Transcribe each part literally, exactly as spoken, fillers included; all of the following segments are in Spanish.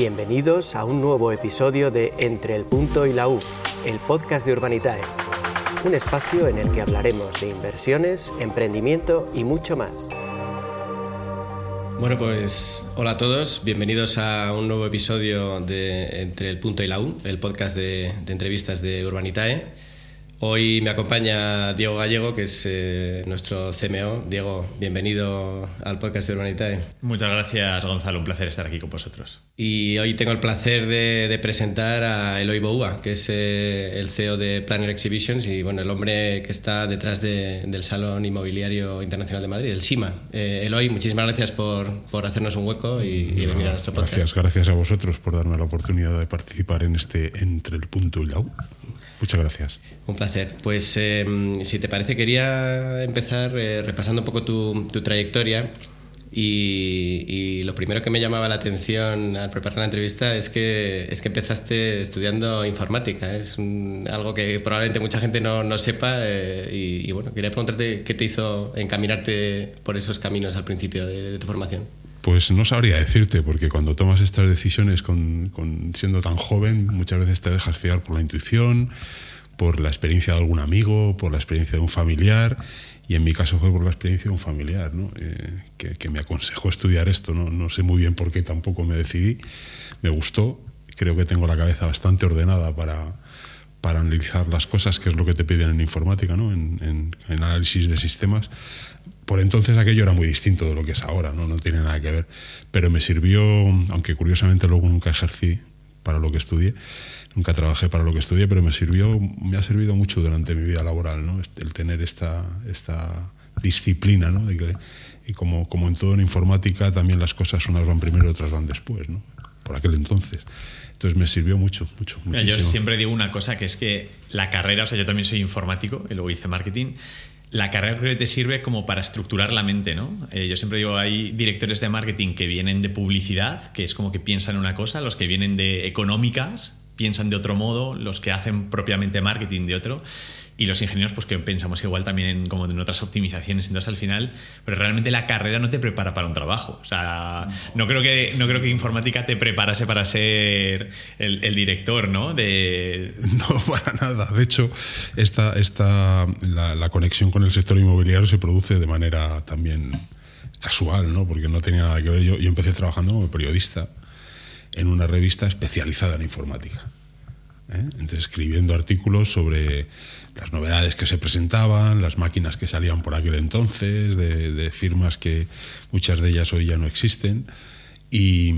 Bienvenidos a un nuevo episodio de Entre el Punto y la U, el podcast de Urbanitae. Un espacio en el que hablaremos de inversiones, emprendimiento y mucho más. Bueno, pues hola a todos, bienvenidos a un nuevo episodio de Entre el Punto y la U, el podcast de, de entrevistas de Urbanitae. Hoy me acompaña Diego Gallego, que es eh, nuestro C M O. Diego, bienvenido al podcast de Urbanitae. Muchas gracias, Gonzalo, un placer estar aquí con vosotros. Y hoy tengo el placer de, de presentar a Eloy Boua, que es eh, el C E O de Planner Exhibitions y bueno, el hombre que está detrás de, del Salón Inmobiliario Internacional de Madrid, el SIMA. Eh, Eloy, muchísimas gracias por, por hacernos un hueco y, y venir a nuestro podcast. Gracias, gracias a vosotros por darme la oportunidad de participar en este Entre el Punto y la U. Muchas gracias. Un placer. Pues eh, si te parece, quería empezar eh, repasando un poco tu, tu trayectoria y, y lo primero que me llamaba la atención al preparar la entrevista es que, es que empezaste estudiando informática. Es un, algo que probablemente mucha gente no, no sepa eh, y, y bueno, quería preguntarte qué te hizo encaminarte por esos caminos al principio de, de tu formación. Pues no sabría decirte, porque cuando tomas estas decisiones con, con siendo tan joven, muchas veces te dejas fiar por la intuición, por la experiencia de algún amigo, por la experiencia de un familiar, y en mi caso fue por la experiencia de un familiar, ¿no? eh, que, que me aconsejó estudiar esto. ¿no? No sé muy bien por qué tampoco me decidí, me gustó, creo que tengo la cabeza bastante ordenada para, para analizar las cosas, que es lo que te piden en informática, ¿no? en, en, en análisis de sistemas. Por entonces aquello era muy distinto de lo que es ahora, ¿no? No tiene nada que ver. Pero me sirvió, aunque curiosamente luego nunca ejercí para lo que estudié, nunca trabajé para lo que estudié, pero me sirvió, me ha servido mucho durante mi vida laboral, ¿no? El tener esta, esta disciplina, ¿no? De que, y como, como en todo en informática, también las cosas unas van primero y otras van después, ¿no? Por aquel entonces. Entonces me sirvió mucho, mucho, muchísimo. Yo siempre digo una cosa, que es que la carrera, o sea, yo también soy informático y luego hice marketing. La carrera creo que te sirve como para estructurar la mente, ¿no? Eh, yo siempre digo, hay directores de marketing que vienen de publicidad, que es como que piensan una cosa, los que vienen de económicas piensan de otro modo, los que hacen propiamente marketing de otro, y los ingenieros pues que pensamos igual también en, como en otras optimizaciones. Entonces al final, pero realmente la carrera no te prepara para un trabajo. O sea, no creo que, no creo que informática te preparase para ser el, el director, ¿no? De... No, para nada. De hecho, esta, esta, la, la conexión con el sector inmobiliario se produce de manera también casual, ¿no? Porque no tenía nada que ver. Yo, yo empecé trabajando como periodista en una revista especializada en informática. ¿eh? Entonces, escribiendo artículos sobre las novedades que se presentaban, las máquinas que salían por aquel entonces, de, de firmas que muchas de ellas hoy ya no existen, y,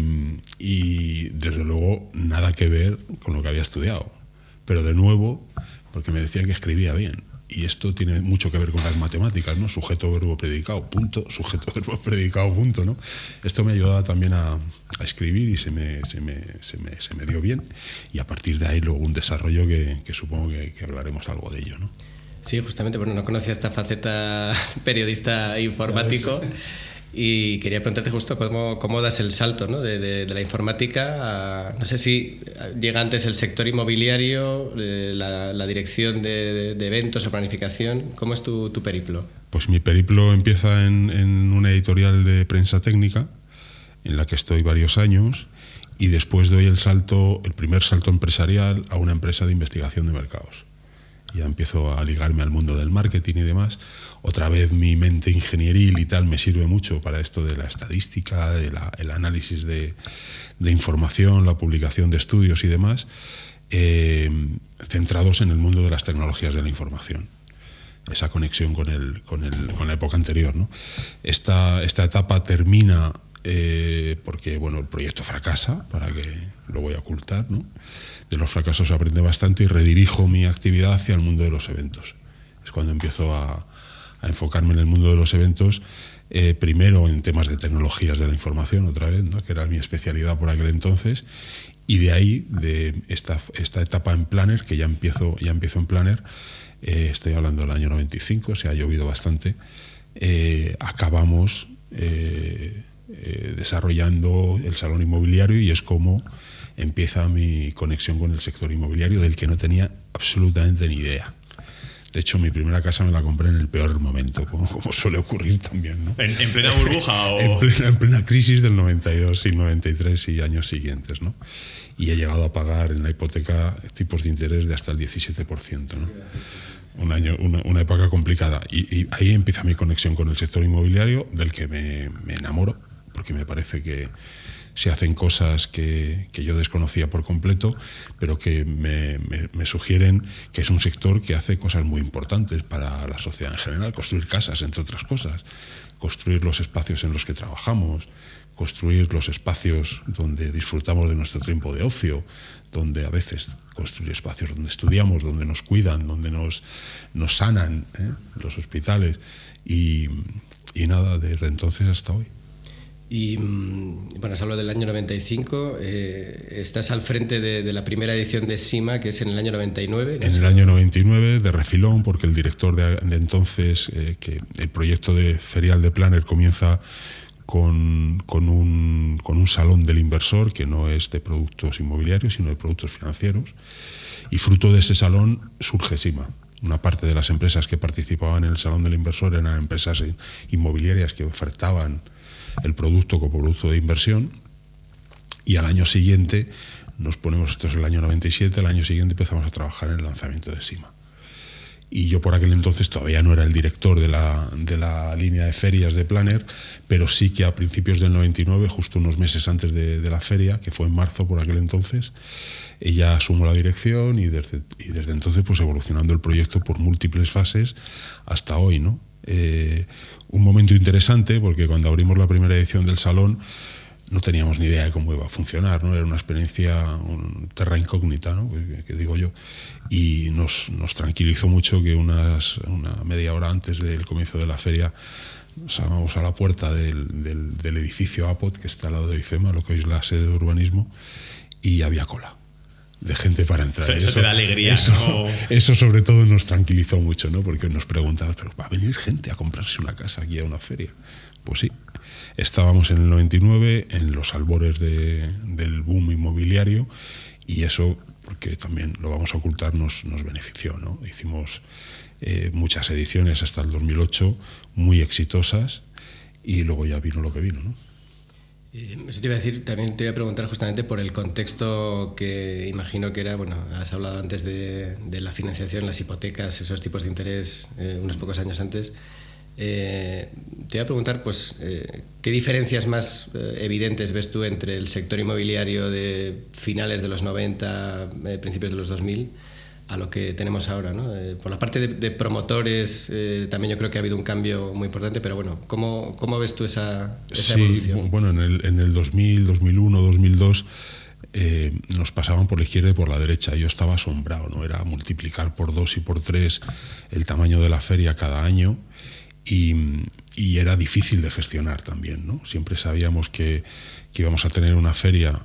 y desde luego nada que ver con lo que había estudiado. Pero de nuevo, porque me decían que escribía bien. Y esto tiene mucho que ver con las matemáticas, ¿no? Sujeto, verbo, predicado, punto. Sujeto, verbo, predicado, punto, ¿no? Esto me ayudaba también a, a escribir y se me, se, me, se, me, se me dio bien. Y a partir de ahí luego un desarrollo que, que supongo que, que hablaremos algo de ello, ¿no? Sí, justamente, bueno, no conocía esta faceta periodista informático. Y quería preguntarte justo cómo, cómo das el salto, ¿no? de, de, de la informática a, no sé si llega antes el sector inmobiliario, la, la dirección de, de eventos o planificación. ¿Cómo es tu, tu periplo? Pues mi periplo empieza en, en una editorial de prensa técnica, en la que estoy varios años, y después doy el salto, el primer salto empresarial a una empresa de investigación de mercados. Ya empiezo a ligarme al mundo del marketing y demás. Otra vez mi mente ingenieril y tal me sirve mucho para esto de la estadística, de la, el análisis de, de información, la publicación de estudios y demás, eh, centrados en el mundo de las tecnologías de la información. Esa conexión con, el, con, el, con la época anterior, ¿no? Esta, esta etapa termina eh, porque bueno, el proyecto fracasa, para que lo voy a ocultar, ¿no? De los fracasos se aprende bastante y redirijo mi actividad hacia el mundo de los eventos. Es cuando empiezo a, a enfocarme en el mundo de los eventos, eh, primero en temas de tecnologías de la información, otra vez, ¿no? Que era mi especialidad por aquel entonces, y de ahí, de esta, esta etapa en Planner, que ya empiezo, ya empiezo en Planner, eh, estoy hablando del año noventa y cinco, se ha llovido bastante, eh, acabamos eh, eh, desarrollando el salón inmobiliario y es como empieza mi conexión con el sector inmobiliario, del que no tenía absolutamente ni idea. De hecho, mi primera casa me la compré en el peor momento, como, como suele ocurrir también, ¿no? ¿En, en plena burbuja o...? En plena, en plena crisis del noventa y dos y noventa y tres y años siguientes, ¿no? Y he llegado a pagar en la hipoteca tipos de interés de hasta el diecisiete por ciento, ¿no? Un año, una, una época complicada. Y, y ahí empieza mi conexión con el sector inmobiliario, del que me, me enamoro, porque me parece que se hacen cosas que, que yo desconocía por completo, pero que me, me, me sugieren que es un sector que hace cosas muy importantes para la sociedad en general. Construir casas, entre otras cosas. Construir los espacios en los que trabajamos. Construir los espacios donde disfrutamos de nuestro tiempo de ocio. Donde a veces construir espacios donde estudiamos, donde nos cuidan, donde nos, nos sanan, ¿eh? Los hospitales. Y, y nada, desde entonces hasta hoy. Y bueno, has hablado del año noventa y cinco, eh, estás al frente de, de la primera edición de SIMA, que es en el año noventa y nueve. ¿No? En el año noventa y nueve, de refilón, porque el director de, de entonces, eh, que el proyecto de ferial de Planner comienza con, con, un, con un salón del inversor, que no es de productos inmobiliarios, sino de productos financieros, y fruto de ese salón surge SIMA. Una parte de las empresas que participaban en el salón del inversor eran empresas inmobiliarias que ofertaban el producto como producto de inversión, y al año siguiente nos ponemos, esto es el año noventa y siete, al año siguiente empezamos a trabajar en el lanzamiento de SIMA. Y yo por aquel entonces todavía no era el director de la, de la línea de ferias de Planner, pero sí que a principios del noventa y nueve, justo unos meses antes de, de la feria, que fue en marzo por aquel entonces, ella asumo la dirección y desde, y desde entonces pues evolucionando el proyecto por múltiples fases hasta hoy, ¿no? Eh, un momento interesante porque cuando abrimos la primera edición del salón no teníamos ni idea de cómo iba a funcionar, ¿no? Era una experiencia, un terra incógnita, ¿no? que, que digo yo, y nos, nos tranquilizó mucho que unas, una media hora antes del comienzo de la feria salíamos a la puerta del, del, del edificio APOT, que está al lado de IFEMA, lo que es la sede de urbanismo, y había cola de gente para entrar. O sea, eso, eso te da alegría, eso, ¿no? Eso sobre todo nos tranquilizó mucho, ¿no? Porque nos preguntaban, ¿pero va a venir gente a comprarse una casa aquí a una feria? Pues sí. Estábamos en el noventa y nueve, en los albores de, del boom inmobiliario, y eso, porque también lo vamos a ocultar, nos, nos benefició, ¿no? Hicimos eh, muchas ediciones hasta el dos mil ocho, muy exitosas, y luego ya vino lo que vino, ¿no? Eso te iba a decir, también te iba a preguntar justamente por el contexto que imagino que era, bueno, has hablado antes de, de la financiación, las hipotecas, esos tipos de interés, eh, unos pocos años antes. Eh, te iba a preguntar, pues, eh, ¿qué diferencias más eh, evidentes ves tú entre el sector inmobiliario de finales de los noventa, eh, principios de los dos mil, a lo que tenemos ahora, ¿no? Eh, por la parte de, de promotores, eh, también yo creo que ha habido un cambio muy importante, pero bueno, ¿cómo, cómo ves tú esa, esa sí, evolución? Bueno, en el, en el dos mil, dos mil uno, dos mil dos eh, nos pasaban por la izquierda y por la derecha. Yo estaba asombrado, ¿no? Era multiplicar por dos y por tres el tamaño de la feria cada año, y, y era difícil de gestionar también, ¿no? Siempre sabíamos que, que íbamos a tener una feria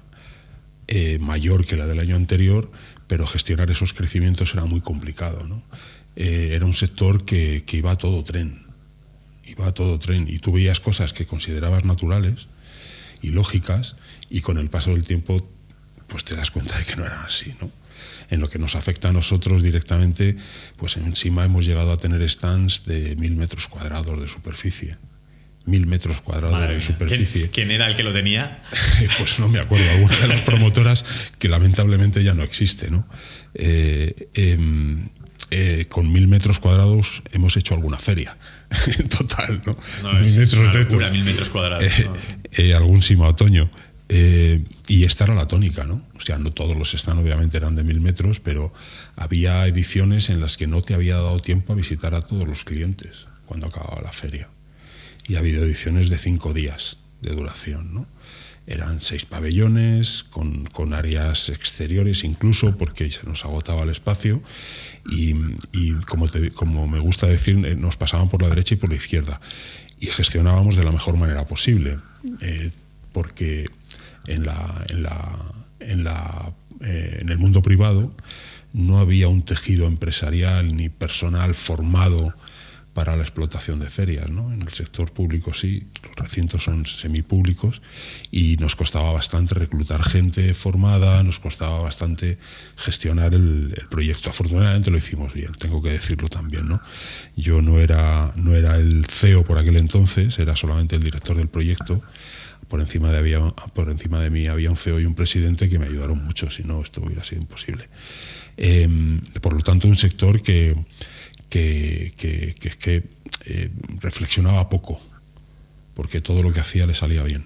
eh, mayor que la del año anterior, pero gestionar esos crecimientos era muy complicado, ¿no? Eh, era un sector que, que iba a todo tren, iba a todo tren, y tú veías cosas que considerabas naturales y lógicas, y con el paso del tiempo pues te das cuenta de que no eran así, ¿no? En lo que nos afecta a nosotros directamente, pues en SIMA hemos llegado a tener stands de mil metros cuadrados de superficie. Mil metros cuadrados Madre de superficie. ¿Quién, ¿Quién era el que lo tenía? Pues no me acuerdo, alguna de las promotoras que lamentablemente ya no existe, ¿no? Eh, eh, eh, con mil metros cuadrados hemos hecho alguna feria, en total, ¿no? no mil, es, metros es una locura, mil metros cuadrados. Eh, no. eh, algún SIMA otoño. Eh, y esta era la tónica, ¿no? O sea, no todos los stands obviamente eran de mil metros, pero había ediciones en las que no te había dado tiempo a visitar a todos los clientes cuando acababa la feria. Y ha habido ediciones de cinco días de duración, ¿no? Eran seis pabellones, con, con áreas exteriores incluso, porque se nos agotaba el espacio, y, y como, te, como me gusta decir, nos pasaban por la derecha y por la izquierda, y gestionábamos de la mejor manera posible, eh, porque en, la, en, la, en, la, eh, en el mundo privado no había un tejido empresarial ni personal formado para la explotación de ferias, ¿no? En el sector público sí, los recintos son semipúblicos y nos costaba bastante reclutar gente formada, nos costaba bastante gestionar el, el proyecto. Afortunadamente lo hicimos bien, tengo que decirlo también, ¿no? Yo no era, no era el C E O por aquel entonces, era solamente el director del proyecto. Por encima de, había, por encima de mí había un C E O y un presidente que me ayudaron mucho, si no esto hubiera sido imposible. Eh, por lo tanto, un sector que que, que, que, que eh, reflexionaba poco, porque todo lo que hacía le salía bien.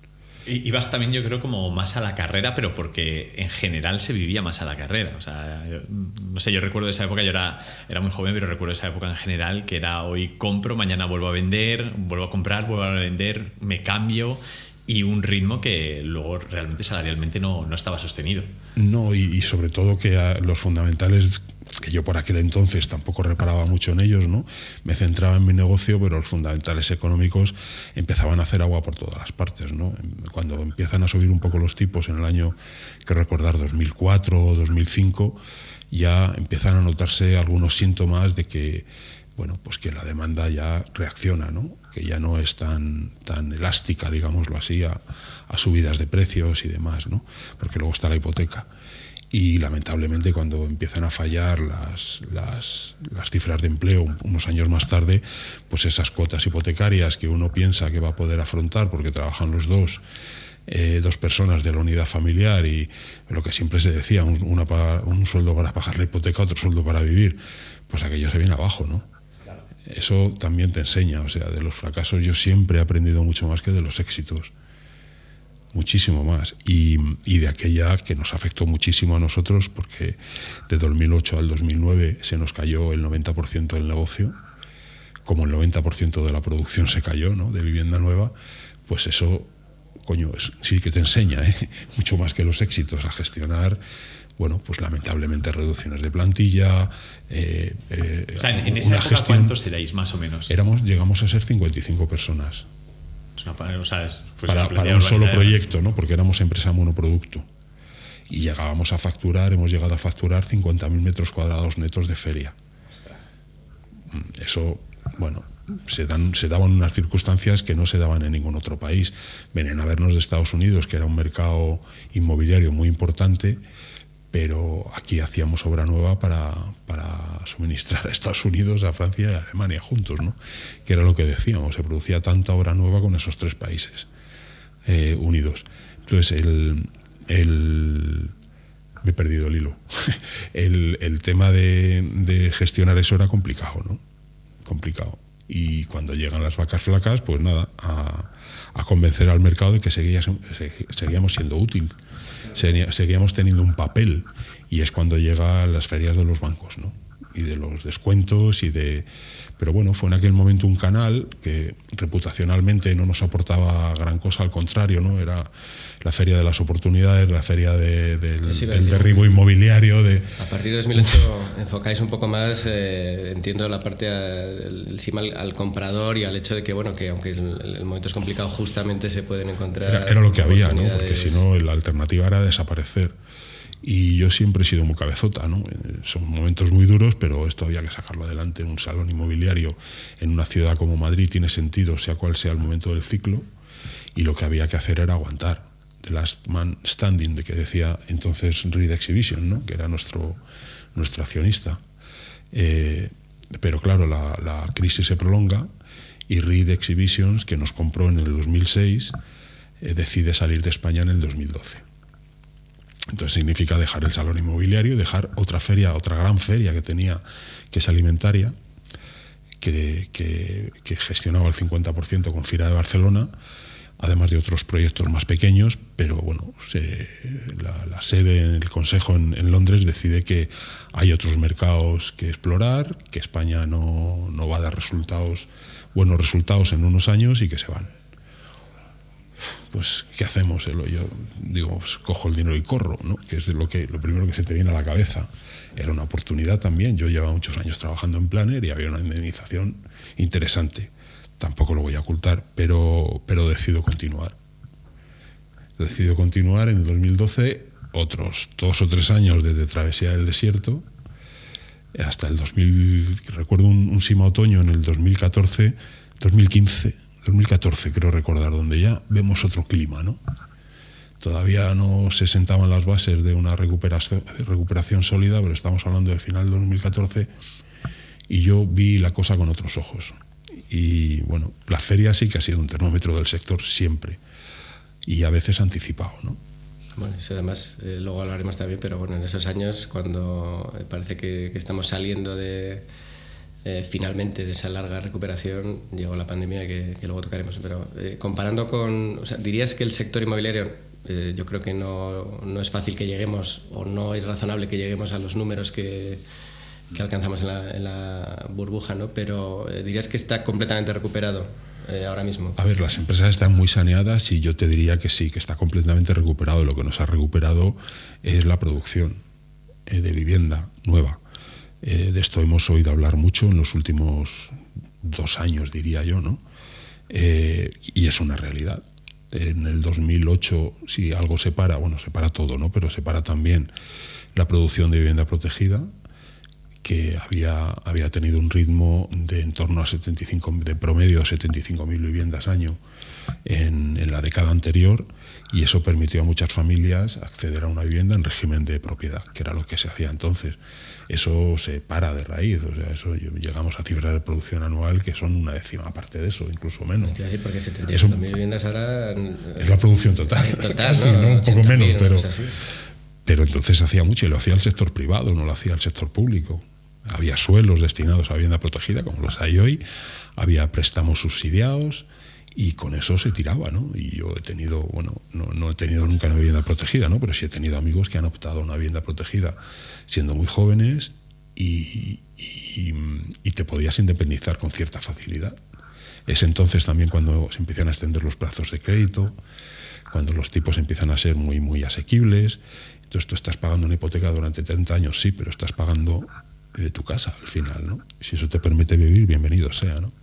Y ibas también, yo creo, como más a la carrera, pero porque en general se vivía más a la carrera. O sea, yo, no sé, yo recuerdo esa época, yo era, era muy joven, pero recuerdo esa época en general, que era hoy compro, mañana vuelvo a vender, vuelvo a comprar, vuelvo a vender, me cambio, y un ritmo que luego realmente salarialmente no, no estaba sostenido. No, y, y sobre todo que a los fundamentales, que yo por aquel entonces tampoco reparaba mucho en ellos, ¿no? Me centraba en mi negocio, pero los fundamentales económicos empezaban a hacer agua por todas las partes, ¿no? Cuando empiezan a subir un poco los tipos en el año, que recordar, dos mil cuatro o dos mil cinco, ya empiezan a notarse algunos síntomas de que, bueno, pues que la demanda ya reacciona, ¿no? Que ya no es tan, tan elástica, digámoslo así, a, a subidas de precios y demás, ¿no? Porque luego está la hipoteca. Y lamentablemente cuando empiezan a fallar las, las, las cifras de empleo unos años más tarde, pues esas cuotas hipotecarias que uno piensa que va a poder afrontar porque trabajan los dos, eh, dos personas de la unidad familiar, y lo que siempre se decía, un, una para, un sueldo para pagar la hipoteca, otro sueldo para vivir, pues aquello se viene abajo, ¿no? Eso también te enseña, o sea, de los fracasos yo siempre he aprendido mucho más que de los éxitos. Muchísimo más, y, y de aquella que nos afectó muchísimo a nosotros, porque de dos mil ocho al dos mil nueve se nos cayó el noventa por ciento del negocio, como el noventa por ciento de la producción se cayó, ¿no? De vivienda nueva, pues eso, coño, es, sí que te enseña, ¿eh? Mucho más que los éxitos, a gestionar, bueno, pues lamentablemente reducciones de plantilla. Eh, eh, o sea, en, en esa época, gestión, ¿cuántos erais más o menos? Éramos, llegamos a ser cincuenta y cinco personas. O sea, pues para, para un solo proyecto, ¿no? Porque éramos empresa monoproducto y llegábamos a facturar, hemos llegado a facturar cincuenta mil metros cuadrados netos de feria. Eso, bueno, se, dan, se daban unas circunstancias que no se daban en ningún otro país. Venían a vernos de Estados Unidos, que era un mercado inmobiliario muy importante, pero aquí hacíamos obra nueva para, para suministrar a Estados Unidos, a Francia y a Alemania juntos, ¿no? Que era lo que decíamos, se producía tanta obra nueva con esos tres países eh, unidos. Entonces, el, el, me he perdido el hilo. el, el tema de, de gestionar eso era complicado, ¿no? Complicado. Y cuando llegan las vacas flacas, pues nada, a, a convencer al mercado de que seguíamos, seguíamos siendo útil. Seguíamos teniendo un papel, y es cuando llegan las ferias de los bancos, ¿no? Y de los descuentos y de... Pero bueno, fue en aquel momento un canal que reputacionalmente no nos aportaba gran cosa, al contrario, ¿no? Era la feria de las oportunidades, la feria de, del, sí, del derribo inmobiliario. De... A partir de dos mil ocho enfocáis un poco más, eh, entiendo, la parte al, encima al, al comprador y al hecho de que, bueno, que aunque el, el momento es complicado, justamente se pueden encontrar... Era, era lo que había, ¿no? Porque si no, la alternativa era desaparecer. Y yo siempre he sido muy cabezota, ¿no? Son momentos muy duros, pero esto había que sacarlo adelante. Un salón inmobiliario en una ciudad como Madrid tiene sentido, sea cual sea el momento del ciclo, y lo que había que hacer era aguantar. The Last Man Standing, de que decía entonces Reed Exhibition, ¿no? Que era nuestro, nuestro accionista. Eh, pero claro, la, la crisis se prolonga y Reed Exhibitions, que nos compró en el dos mil seis, eh, decide salir de España en el dos mil doce. Entonces significa dejar el salón inmobiliario, dejar otra feria, otra gran feria que tenía, que es Alimentaria, que, que, que gestionaba el cincuenta por ciento con Fira de Barcelona, además de otros proyectos más pequeños, pero bueno, se, la, la sede en el Consejo en, en Londres decide que hay otros mercados que explorar, que España no, no va a dar resultados, buenos resultados en unos años, y que se van. Pues, ¿qué hacemos? Yo digo, pues, cojo el dinero y corro, ¿no? Que es lo, que, lo primero que se te viene a la cabeza. Era una oportunidad también. Yo llevaba muchos años trabajando en Planner y había una indemnización interesante. Tampoco lo voy a ocultar, pero, pero decido continuar. Decido continuar en el dos mil doce, otros dos o tres años desde Travesía del Desierto, hasta el dos mil, recuerdo un, un Sima Otoño en el dos mil catorce, dos mil quince, dos mil catorce creo recordar, donde ya vemos otro clima, ¿no? Todavía no se sentaban las bases de una recuperación, recuperación sólida, pero estamos hablando del final de dos mil catorce y yo vi la cosa con otros ojos. Y bueno, la feria sí que ha sido un termómetro del sector siempre y a veces anticipado, ¿no? Bueno, eso además eh, luego hablaremos también, pero bueno, en esos años cuando parece que, que estamos saliendo de eh, finalmente de esa larga recuperación, llegó la pandemia que, que luego tocaremos. Pero eh, comparando con, o sea, dirías que el sector inmobiliario, eh, yo creo que no, no es fácil que lleguemos o no es razonable que lleguemos a los números que, que alcanzamos en la, en la burbuja, ¿no? Pero eh, dirías que está completamente recuperado. Eh, ahora mismo. A ver, las empresas están muy saneadas y yo te diría que sí, que está completamente recuperado. Lo que nos ha recuperado es la producción eh, de vivienda nueva. Eh, de esto hemos oído hablar mucho en los últimos dos años, diría yo, ¿no? Eh, y es una realidad. En el dos mil ocho, si algo separa, bueno, separa todo, ¿no? Pero separa también la producción de vivienda protegida, que había, había tenido un ritmo de en torno a setenta y cinco, de promedio a setenta y cinco mil viviendas año en, en la década anterior, y eso permitió a muchas familias acceder a una vivienda en régimen de propiedad, que era lo que se hacía entonces. Eso se para de raíz, o sea, eso llegamos a cifras de producción anual que son una décima parte de eso, incluso menos. Hostia, sí, porque setenta y cinco mil viviendas ahora es la producción total, total casi, ¿no? ¿no? Un poco menos, pero, no pero entonces se hacía mucho y lo hacía el sector privado, no lo hacía el sector público. Había suelos destinados a vivienda protegida, como los hay hoy, había préstamos subsidiados y con eso se tiraba, ¿no? Y yo he tenido, bueno, no, no he tenido nunca una vivienda protegida, ¿no? Pero sí he tenido amigos que han optado a una vivienda protegida siendo muy jóvenes y, y, y te podías independizar con cierta facilidad. Es entonces también cuando se empiezan a extender los plazos de crédito, cuando los tipos empiezan a ser muy, muy asequibles. Entonces tú estás pagando una hipoteca durante treinta años, sí, pero estás pagando de tu casa al final, ¿no? Si eso te permite vivir, bienvenido sea, ¿no?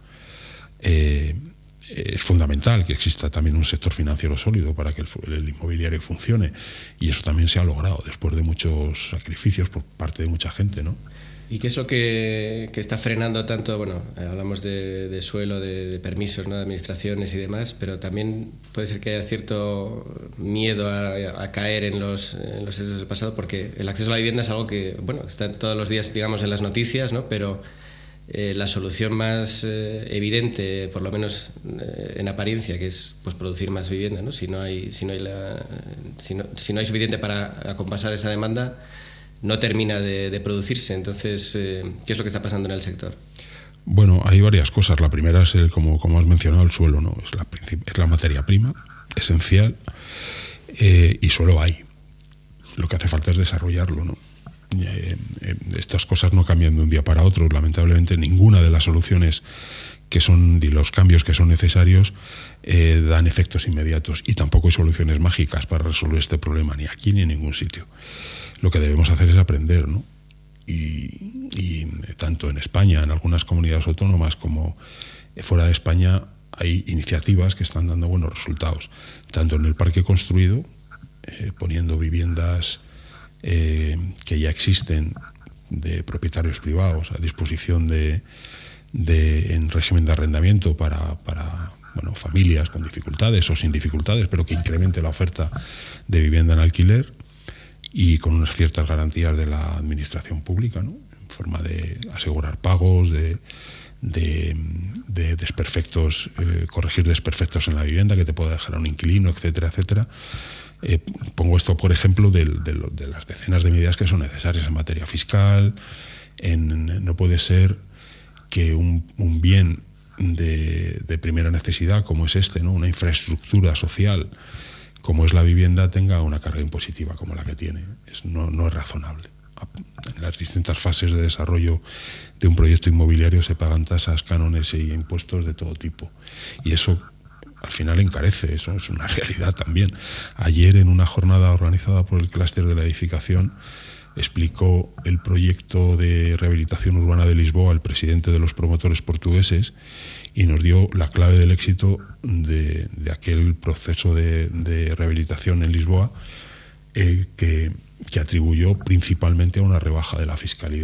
Eh, es fundamental que exista también un sector financiero sólido para que el, el inmobiliario funcione, y eso también se ha logrado después de muchos sacrificios por parte de mucha gente, ¿no? ¿Y qué es lo que, que está frenando tanto? Bueno, hablamos de, de suelo, de, de permisos, ¿no? De administraciones y demás, pero también puede ser que haya cierto miedo a, a caer en los, en los excesos del pasado, porque el acceso a la vivienda es algo que, bueno, está todos los días, digamos, en las noticias, ¿no? Pero eh, la solución más eh, evidente, por lo menos eh, en apariencia, que es pues producir más vivienda, ¿no? Si no hay, si no hay, la, si no, si no hay suficiente para acompasar esa demanda, no termina de, de producirse. Entonces, eh, ¿qué es lo que está pasando en el sector? Bueno, hay varias cosas. La primera es, el, como, como has mencionado, el suelo, ¿no? Es la, es la materia prima esencial, eh, y suelo hay. Lo que hace falta es desarrollarlo, ¿no? Eh, eh, estas cosas no cambian de un día para otro. Lamentablemente, ninguna de las soluciones que son y los cambios que son necesarios eh, dan efectos inmediatos, y tampoco hay soluciones mágicas para resolver este problema, ni aquí ni en ningún sitio. Lo que debemos hacer es aprender, ¿no? Y, y tanto en España, en algunas comunidades autónomas, como fuera de España, hay iniciativas que están dando buenos resultados, tanto en el parque construido, eh, poniendo viviendas eh, que ya existen de propietarios privados a disposición de, de en régimen de arrendamiento para, para bueno, familias con dificultades o sin dificultades, pero que incremente la oferta de vivienda en alquiler, y con unas ciertas garantías de la administración pública, ¿no? En forma de asegurar pagos, de, de, de desperfectos, eh, corregir desperfectos en la vivienda que te pueda dejar a un inquilino, etcétera, etcétera. Eh, pongo esto, por ejemplo, de, de, de las decenas de medidas que son necesarias en materia fiscal. En, no puede ser que un, un bien de, de primera necesidad como es este, ¿no? Una infraestructura social como es la vivienda, tenga una carga impositiva como la que tiene. Es, no, no es razonable. En las distintas fases de desarrollo de un proyecto inmobiliario se pagan tasas, cánones e impuestos de todo tipo. Y eso al final encarece, eso es una realidad también. Ayer, en una jornada organizada por el clúster de la edificación, explicó el proyecto de rehabilitación urbana de Lisboa el presidente de los promotores portugueses, y nos dio la clave del éxito de, de aquel proceso de, de rehabilitación en Lisboa, eh, que, que atribuyó principalmente a una rebaja de la fiscalidad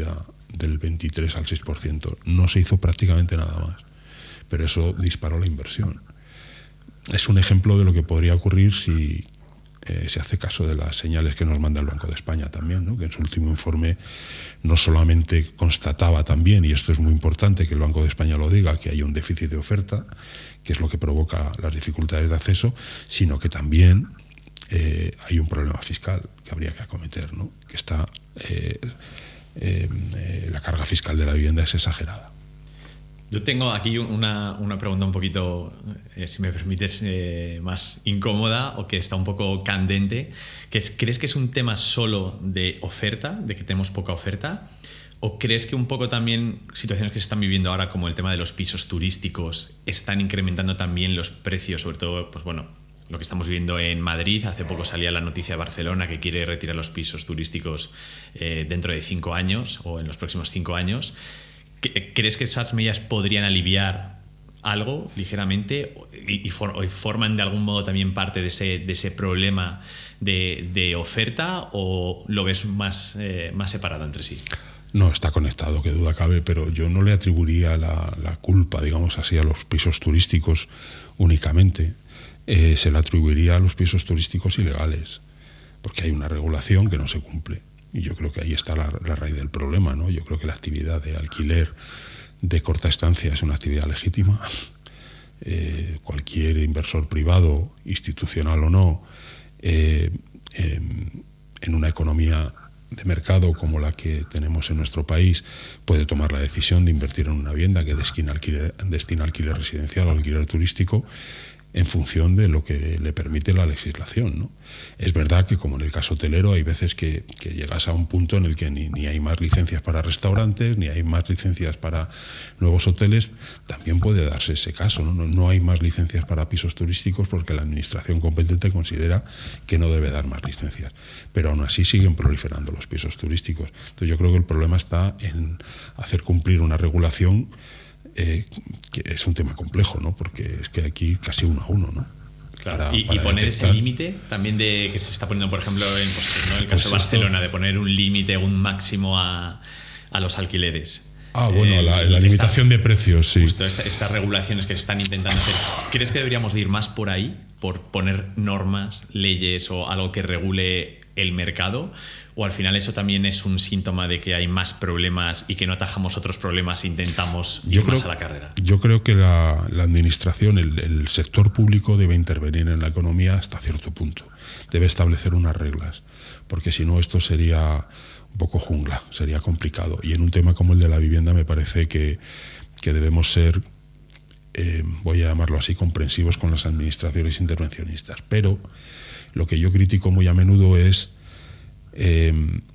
del veintitrés al seis por ciento. No se hizo prácticamente nada más. Pero eso disparó la inversión. Es un ejemplo de lo que podría ocurrir si eh, se hace caso de las señales que nos manda el Banco de España también, ¿no? Que en su último informe no solamente constataba también, y esto es muy importante que el Banco de España lo diga, que hay un déficit de oferta, que es lo que provoca las dificultades de acceso, sino que también eh, hay un problema fiscal que habría que acometer, ¿no? Que está eh, eh, eh, la carga fiscal de la vivienda es exagerada. Yo tengo aquí una, una pregunta un poquito, eh, si me permites, eh, más incómoda o que está un poco candente, que es, ¿crees que es un tema solo de oferta, de que tenemos poca oferta? ¿O crees que un poco también situaciones que se están viviendo ahora, como el tema de los pisos turísticos, están incrementando también los precios? Sobre todo, pues bueno, lo que estamos viviendo en Madrid. Hace poco salía la noticia de Barcelona que quiere retirar los pisos turísticos eh, dentro de cinco años o en los próximos cinco años. ¿Crees que esas medidas podrían aliviar algo ligeramente y, y, for, y forman de algún modo también parte de ese, de ese problema de, de oferta, o lo ves más, eh, más separado entre sí? No, está conectado, qué duda cabe, pero yo no le atribuiría la, la culpa, digamos así, a los pisos turísticos únicamente. Eh, se le atribuiría a los pisos turísticos ilegales, porque hay una regulación que no se cumple. Y yo creo que ahí está la, la raíz del problema, ¿no? Yo creo que la actividad de alquiler de corta estancia es una actividad legítima. Eh, cualquier inversor privado, institucional o no, eh, eh, en una economía de mercado como la que tenemos en nuestro país, puede tomar la decisión de invertir en una vivienda que destina alquiler, destina alquiler residencial o alquiler turístico, en función de lo que le permite la legislación, ¿no? Es verdad que, como en el caso hotelero, hay veces que, que llegas a un punto en el que ni, ni hay más licencias para restaurantes, ni hay más licencias para nuevos hoteles. También puede darse ese caso, ¿no? No, no hay más licencias para pisos turísticos porque la administración competente considera que no debe dar más licencias. Pero aún así siguen proliferando los pisos turísticos. Entonces yo creo que el problema está en hacer cumplir una regulación Eh, que es un tema complejo, ¿no? Porque es que aquí casi uno a uno, ¿no? Claro. Para, y, para y poner detectar ese límite también de que se está poniendo, por ejemplo, en, pues, ¿no? el caso pues de Barcelona, esto, de poner un límite, un máximo a, a los alquileres. Ah, bueno, eh, la, la limitación esta, de precios, sí. Justo esta, estas regulaciones que se están intentando hacer. ¿Crees que deberíamos de ir más por ahí, por poner normas, leyes o algo que regule el mercado? ¿O al final eso también es un síntoma de que hay más problemas y que no atajamos otros problemas e intentamos ir yo más creo, a la carrera? Yo creo que la, la administración, el, el sector público debe intervenir en la economía hasta cierto punto. Debe establecer unas reglas, porque si no esto sería un poco jungla, sería complicado. Y en un tema como el de la vivienda me parece que, que debemos ser, eh, voy a llamarlo así, comprensivos con las administraciones intervencionistas. Pero lo que yo critico muy a menudo es Eh,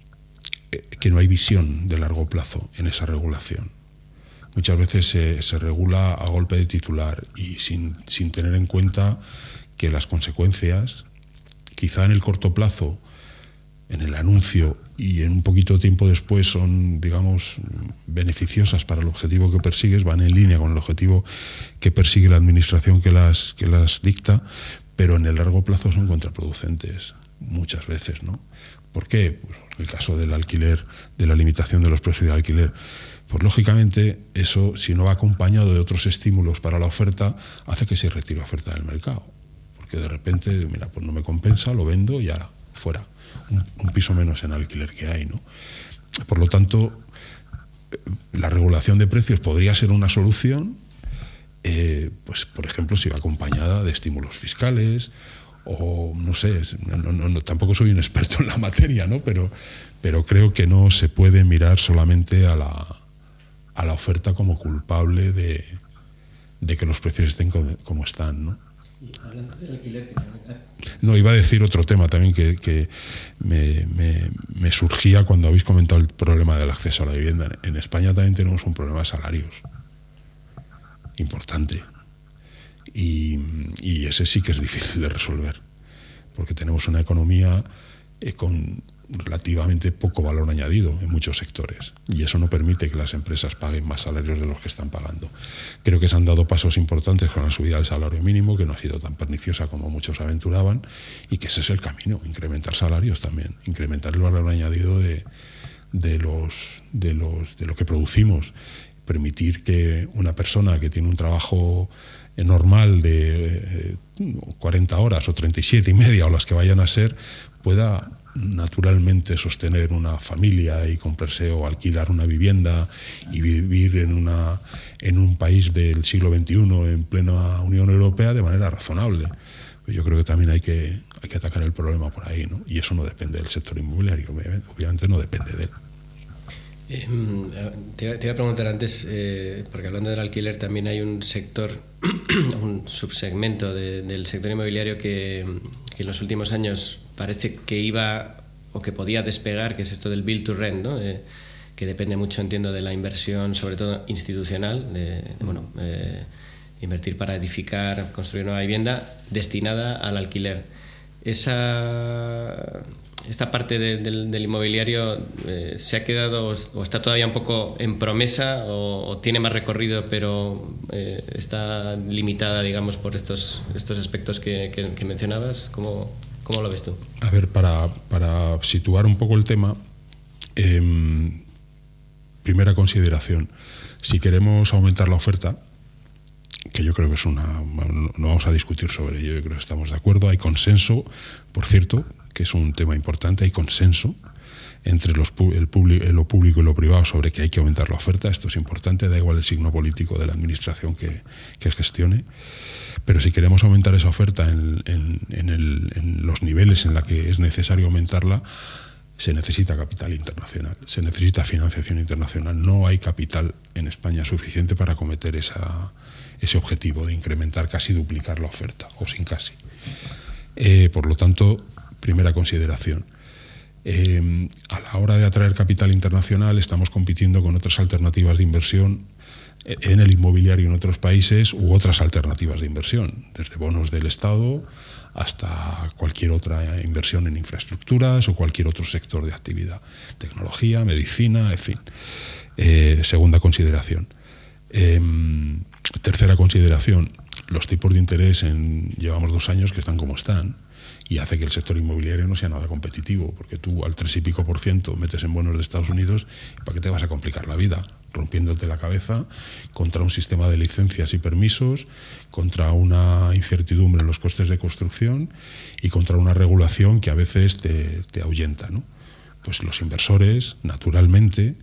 que no hay visión de largo plazo en esa regulación. Muchas veces se, se regula a golpe de titular y sin, sin tener en cuenta que las consecuencias, quizá en el corto plazo, en el anuncio y en un poquito de tiempo después, son, digamos, beneficiosas para el objetivo que persigues, van en línea con el objetivo que persigue la administración que las, que las dicta, pero en el largo plazo son contraproducentes, muchas veces, ¿no? ¿Por qué? Pues en el caso del alquiler, de la limitación de los precios del alquiler, pues lógicamente eso, si no va acompañado de otros estímulos para la oferta, hace que se retire oferta del mercado. Porque de repente, mira, pues no me compensa, lo vendo y ahora, fuera. Un, un piso menos en alquiler que hay, ¿no? Por lo tanto, la regulación de precios podría ser una solución, eh, pues por ejemplo, si va acompañada de estímulos fiscales, o no sé, no, no, no, tampoco soy un experto en la materia, ¿no? Pero, pero creo que no se puede mirar solamente a la, a la oferta como culpable de, de que los precios estén como, como están, ¿no? Y hablando del alquiler, no, iba a decir otro tema también que, que me, me, me surgía cuando habéis comentado el problema del acceso a la vivienda. En España también tenemos un problema de salarios importante. Y, y ese sí que es difícil de resolver, porque tenemos una economía eh, con relativamente poco valor añadido en muchos sectores, y eso no permite que las empresas paguen más salarios de los que están pagando. Creo que se han dado pasos importantes con la subida del salario mínimo, que no ha sido tan perniciosa como muchos aventuraban, y que ese es el camino, incrementar salarios también, incrementar el valor añadido de, de, los, de, los, de lo que producimos, permitir que una persona que tiene un trabajo normal de eh, cuarenta horas o treinta y siete y media o las que vayan a ser, pueda naturalmente sostener una familia y comprarse o alquilar una vivienda y vivir en, una, en un país del siglo veintiuno en plena Unión Europea de manera razonable. Yo creo que también hay que, hay que atacar el problema por ahí, ¿no? Y eso no depende del sector inmobiliario, obviamente no depende de él. Eh, te, te iba a preguntar antes, eh, porque hablando del alquiler también hay un sector, un subsegmento de, del sector inmobiliario que, que en los últimos años parece que iba o que podía despegar, que es esto del build to rent, ¿no? Eh, que depende mucho, entiendo, de la inversión, sobre todo institucional, de, de bueno, eh, invertir para edificar, construir nueva vivienda destinada al alquiler. Esa... Esta parte de, de, del inmobiliario eh, se ha quedado o está todavía un poco en promesa o, o tiene más recorrido, pero eh, está limitada, digamos, por estos, estos aspectos que, que, que mencionabas. ¿Cómo, ¿Cómo lo ves tú? A ver, para, para situar un poco el tema, eh, primera consideración, si queremos aumentar la oferta, que yo creo que es una... no vamos a discutir sobre ello, yo creo que estamos de acuerdo, hay consenso, por cierto, que es un tema importante, hay consenso entre los, el público, lo público y lo privado sobre que hay que aumentar la oferta, esto es importante, da igual el signo político de la administración que, que gestione, pero si queremos aumentar esa oferta en, en, en, el, en los niveles en los que es necesario aumentarla, se necesita capital internacional, se necesita financiación internacional, no hay capital en España suficiente para acometer esa, ese objetivo de incrementar, casi duplicar la oferta, o sin casi. Eh, por lo tanto, primera consideración. Eh, a la hora de atraer capital internacional estamos compitiendo con otras alternativas de inversión en el inmobiliario en otros países u otras alternativas de inversión, desde bonos del Estado hasta cualquier otra inversión en infraestructuras o cualquier otro sector de actividad, tecnología, medicina, en fin. Eh, segunda consideración. Eh, tercera consideración, los tipos de interés en, llevamos dos años que están como están, y hace que el sector inmobiliario no sea nada competitivo, porque tú al tres y pico por ciento metes en bonos de Estados Unidos, ¿para qué te vas a complicar la vida? Rompiéndote la cabeza contra un sistema de licencias y permisos, contra una incertidumbre en los costes de construcción y contra una regulación que a veces te, te ahuyenta, ¿no? Pues los inversores, naturalmente,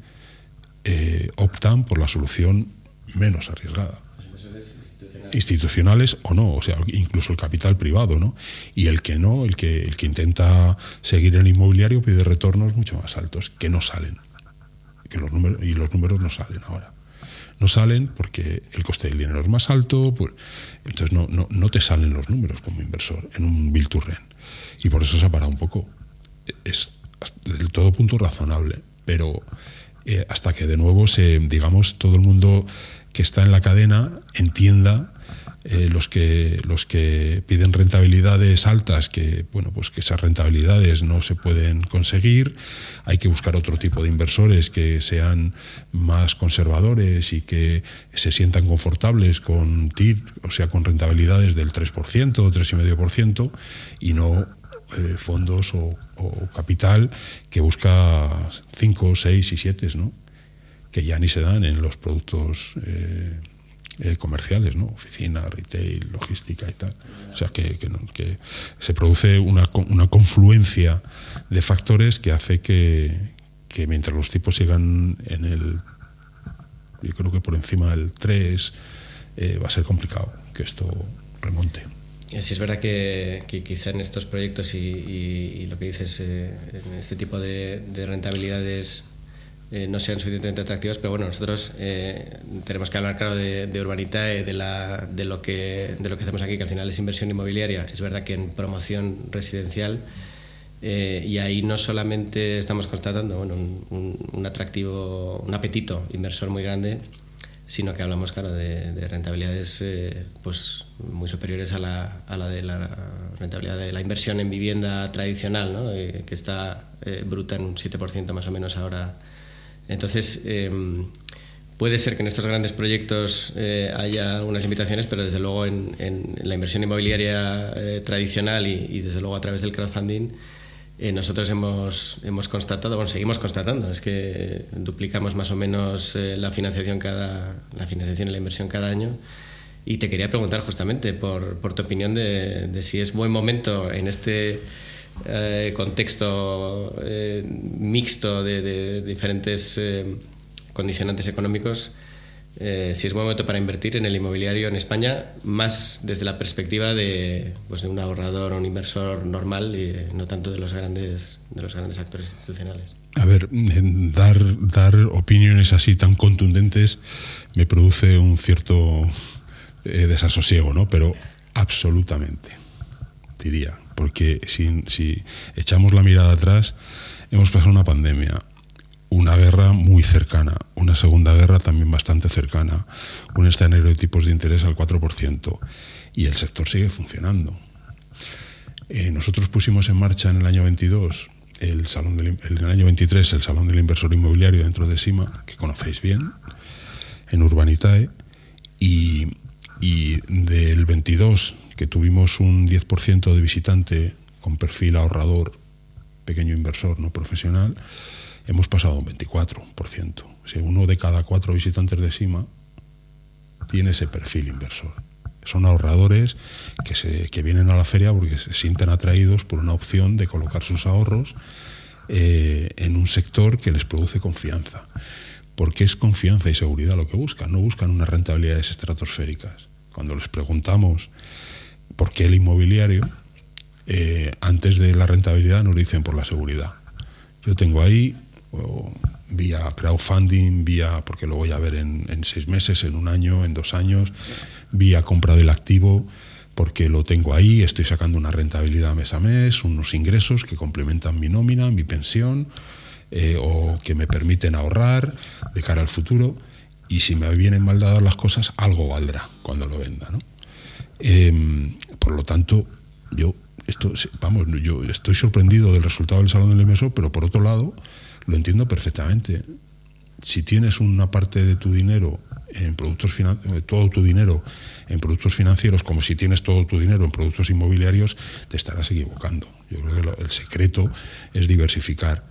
eh, optan por la solución menos arriesgada. Institucionales o no, o sea, incluso el capital privado, ¿no? Y el que no, el que, el que intenta seguir en el inmobiliario pide retornos mucho más altos, que no salen. Que los números, y los números no salen ahora. No salen porque el coste del dinero es más alto, pues, entonces no, no, no te salen los números como inversor en un build to rent. Y por eso se ha parado un poco. Es del todo punto razonable, pero eh, hasta que de nuevo se, digamos, todo el mundo que está en la cadena entienda eh, los que los que piden rentabilidades altas, que bueno, pues que esas rentabilidades no se pueden conseguir, hay que buscar otro tipo de inversores que sean más conservadores y que se sientan confortables con T I R, o sea, con rentabilidades del tres por ciento, tres coma cinco por ciento, y no eh, fondos o, o capital que busca cinco, seis y siete, ¿no? Que ya ni se dan en los productos eh, eh, comerciales, ¿no? Oficina, retail, logística y tal. O sea, que, que, no, que se produce una, una confluencia de factores que hace que, que mientras los tipos sigan en el, yo creo que por encima del tres, eh, va a ser complicado que esto remonte. Sí, es verdad que, que quizá en estos proyectos y, y, y lo que dices, eh, en este tipo de, de rentabilidades Eh, no sean suficientemente atractivas, pero bueno, nosotros eh, tenemos que hablar, claro, de, de Urbanitae, de, la, de, lo que, de lo que hacemos aquí, que al final es inversión inmobiliaria. Es verdad que en promoción residencial, eh, y ahí no solamente estamos constatando bueno, un, un, un atractivo, un apetito inversor muy grande, sino que hablamos, claro, de, de rentabilidades eh, pues muy superiores a la, a la de la rentabilidad de la inversión en vivienda tradicional, ¿no? eh, que está eh, bruta en un siete por ciento más o menos ahora. Entonces, eh, puede ser que en estos grandes proyectos eh, haya algunas limitaciones, pero desde luego en, en la inversión inmobiliaria eh, tradicional y, y desde luego a través del crowdfunding Eh, nosotros hemos, hemos constatado, bueno, seguimos constatando, es que duplicamos más o menos eh, la financiación cada, la financiación y la inversión cada año. Y te quería preguntar justamente por, por tu opinión de, de si es buen momento en este eh, contexto eh, mixto de, de diferentes eh, condicionantes económicos, eh, si es buen momento para invertir en el inmobiliario en España, más desde la perspectiva de, pues, de un ahorrador o un inversor normal y no tanto de los grandes, de los grandes actores institucionales. A ver, dar, dar opiniones así tan contundentes me produce un cierto eh, desasosiego, ¿no? Pero absolutamente, diría, porque si, si echamos la mirada atrás, hemos pasado una pandemia, una guerra muy cercana, una segunda guerra también bastante cercana, un escenario de tipos de interés al cuatro por ciento, y el sector sigue funcionando. Eh, nosotros pusimos en marcha en el año veintidós, el salón del, en el año veintitrés, el Salón del Inversor Inmobiliario dentro de SIMA, que conocéis bien, en Urbanitae, y, y del veintidós, que tuvimos un diez por ciento de visitante con perfil ahorrador, pequeño inversor, no profesional, hemos pasado a un veinticuatro por ciento. O sea, uno de cada cuatro visitantes de SIMA tiene ese perfil inversor. Son ahorradores que, se, que vienen a la feria porque se sienten atraídos por una opción de colocar sus ahorros eh, en un sector que les produce confianza. Porque es confianza y seguridad lo que buscan, no buscan unas rentabilidades estratosféricas. Cuando les preguntamos por qué el inmobiliario, eh, antes de la rentabilidad nos dicen por la seguridad. Yo tengo ahí, o vía crowdfunding, vía, porque lo voy a ver en, en seis meses, en un año, en dos años, vía compra del activo, porque lo tengo ahí, estoy sacando una rentabilidad mes a mes, unos ingresos que complementan mi nómina, mi pensión, eh, o que me permiten ahorrar de cara al futuro, y si me vienen mal dadas las cosas, algo valdrá cuando lo venda, ¿no? Eh, por lo tanto, yo esto, vamos, yo estoy sorprendido del resultado del Salón del Inversor, pero por otro lado, lo entiendo perfectamente. Si tienes una parte de tu dinero en productos finan- todo tu dinero en productos financieros, como si tienes todo tu dinero en productos inmobiliarios, te estarás equivocando. Yo creo que lo, el secreto es diversificar.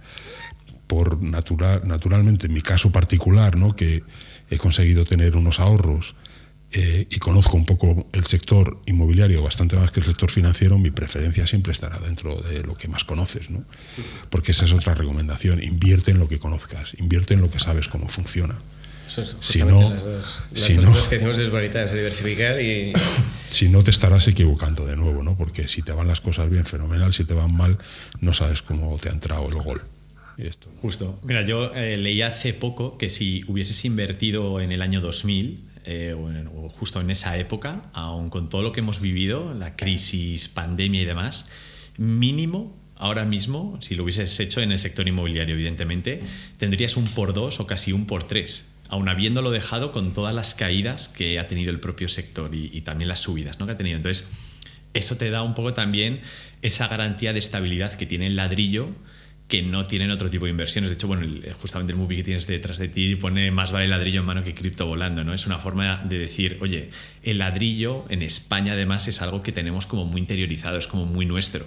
Por natural, naturalmente, en mi caso particular, ¿no?, que he conseguido tener unos ahorros eh, y conozco un poco el sector inmobiliario bastante más que el sector financiero, mi preferencia siempre estará dentro de lo que más conoces, ¿no? Porque esa es otra recomendación: invierte en lo que conozcas, invierte en lo que sabes cómo funciona. Eso es si no, las dos, las si dos no, cosas que decimos es bonita, es diversificar y... Si no, te estarás equivocando de nuevo, ¿no? Porque si te van las cosas bien, fenomenal; si te van mal, no sabes cómo te ha entrado el gol. Y esto. Justo. Mira, yo eh, leí hace poco que si hubieses invertido en el año dos mil, eh, o, en, o justo en esa época, aun con todo lo que hemos vivido, la crisis, pandemia y demás, mínimo, ahora mismo, si lo hubieses hecho en el sector inmobiliario, evidentemente, tendrías un por dos o casi un por tres, aun habiéndolo dejado con todas las caídas que ha tenido el propio sector y, y también las subidas, ¿no?, que ha tenido. Entonces, eso te da un poco también esa garantía de estabilidad que tiene el ladrillo, que no tienen otro tipo de inversiones. De hecho, bueno, el, justamente el movie que tienes detrás de ti pone más vale ladrillo en mano que cripto volando, ¿no? Es una forma de decir, oye, el ladrillo en España además es algo que tenemos como muy interiorizado, es como muy nuestro.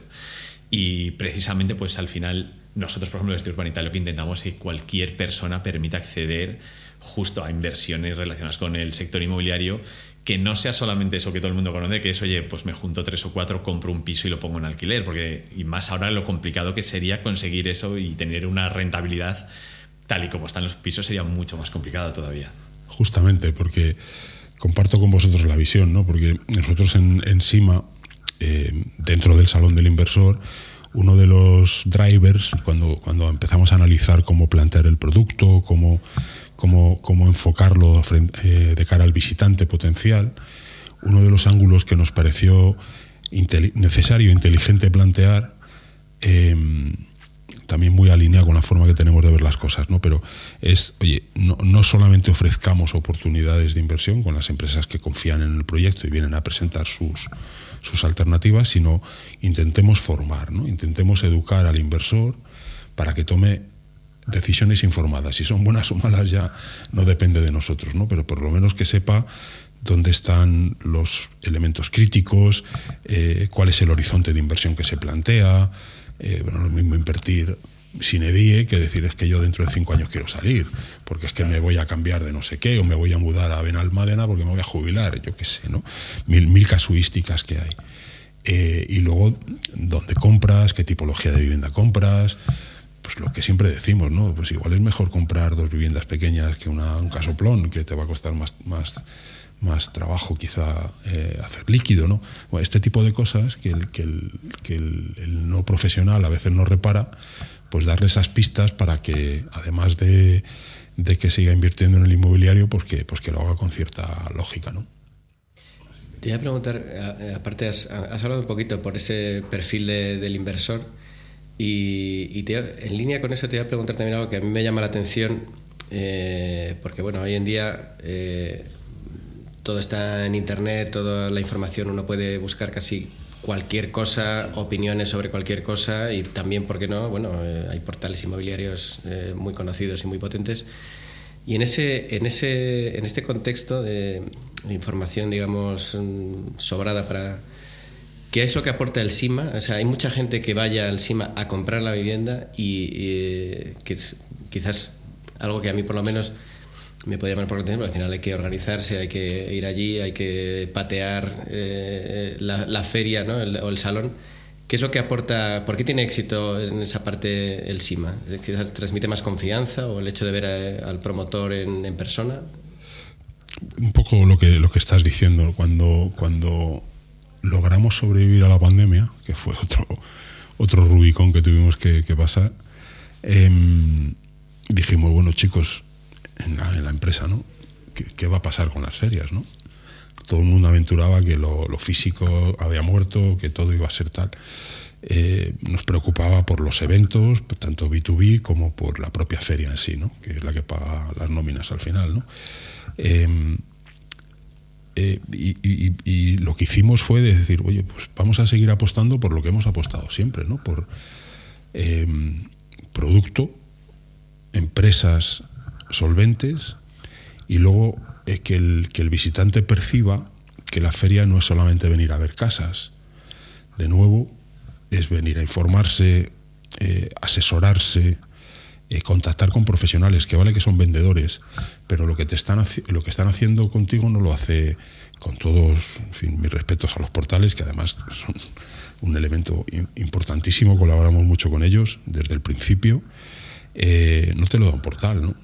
Y precisamente, pues al final, nosotros, por ejemplo, desde Urbanitae lo que intentamos es que cualquier persona permita acceder justo a inversiones relacionadas con el sector inmobiliario, que no sea solamente eso que todo el mundo conoce, que es, oye, pues me junto tres o cuatro, compro un piso y lo pongo en alquiler, porque y más ahora lo complicado que sería conseguir eso y tener una rentabilidad tal y como están los pisos sería mucho más complicado todavía. Justamente, porque comparto con vosotros la visión, ¿no? Porque nosotros en, en SIMA, eh, dentro del Salón del Inversor, uno de los drivers, cuando, cuando empezamos a analizar cómo plantear el producto, cómo Cómo, cómo enfocarlo frente, eh, de cara al visitante potencial, uno de los ángulos que nos pareció inteli- necesario e inteligente plantear, eh, también muy alineado con la forma que tenemos de ver las cosas, ¿no? Pero es, oye, no, no solamente ofrezcamos oportunidades de inversión con las empresas que confían en el proyecto y vienen a presentar sus, sus alternativas, sino intentemos formar, ¿no? Intentemos educar al inversor para que tome decisiones informadas. Si son buenas o malas ya no depende de nosotros, ¿no? Pero por lo menos que sepa dónde están los elementos críticos, eh, cuál es el horizonte de inversión que se plantea, Eh, bueno, lo mismo invertir sin edie que decir es que yo dentro de cinco años quiero salir, porque es que me voy a cambiar de no sé qué, o me voy a mudar a Benalmádena porque me voy a jubilar, yo qué sé, ¿no? Mil, mil casuísticas que hay. Eh, y luego, ¿dónde compras? ¿Qué tipología de vivienda compras? Pues lo que siempre decimos, ¿no? Pues igual es mejor comprar dos viviendas pequeñas que una, un casoplón, que te va a costar más, más, más trabajo quizá eh, hacer líquido, ¿no? Bueno, este tipo de cosas que, el, que, el, que el, el no profesional a veces no repara, pues darle esas pistas para que, además de, de que siga invirtiendo en el inmobiliario, pues que, pues que lo haga con cierta lógica, ¿no? Te iba a preguntar, aparte has, has hablado un poquito por ese perfil de, del inversor y, y te, en línea con eso te iba a preguntar también algo que a mí me llama la atención, eh, porque bueno, hoy en día eh, todo está en internet, toda la información, uno puede buscar casi cualquier cosa, opiniones sobre cualquier cosa y también, ¿por qué no? Bueno, eh, hay portales inmobiliarios eh, muy conocidos y muy potentes. Y en ese, en ese, en este contexto de información, digamos, sobrada para... ¿Qué es lo que aporta el SIMA? O sea, hay mucha gente que vaya al SIMA a comprar la vivienda y, y que es quizás algo que a mí por lo menos me puede llamar por la atención, porque al final hay que organizarse, hay que ir allí, hay que patear eh, la, la feria, ¿no? el, o el salón. ¿Qué es lo que aporta? ¿Por qué tiene éxito en esa parte el SIMA? ¿Quizás transmite más confianza o el hecho de ver a, al promotor en, en persona? Un poco lo que, lo que estás diciendo. Cuando, cuando logramos sobrevivir a la pandemia, que fue otro, otro Rubicón que tuvimos que, que pasar, eh, dijimos, bueno, chicos, en la, en la empresa, ¿no? ¿Qué, ¿Qué va a pasar con las ferias, no? Todo el mundo aventuraba que lo, lo físico había muerto, que todo iba a ser tal. Eh, nos preocupaba por los eventos, tanto B dos B como por la propia feria en sí, ¿no? Que es la que paga las nóminas al final, ¿no? Eh, eh, y, y, y lo que hicimos fue decir, oye, pues vamos a seguir apostando por lo que hemos apostado siempre, ¿no? Por eh, producto, empresas solventes y luego eh, que, el, que el visitante perciba que la feria no es solamente venir a ver casas. De nuevo, es venir a informarse, eh, asesorarse, eh, contactar con profesionales, que vale que son vendedores, pero lo que te están lo que están haciendo contigo no lo hace con todos, en fin, mis respetos a los portales, que además son un elemento importantísimo, colaboramos mucho con ellos desde el principio. Eh, no te lo da un portal, ¿no?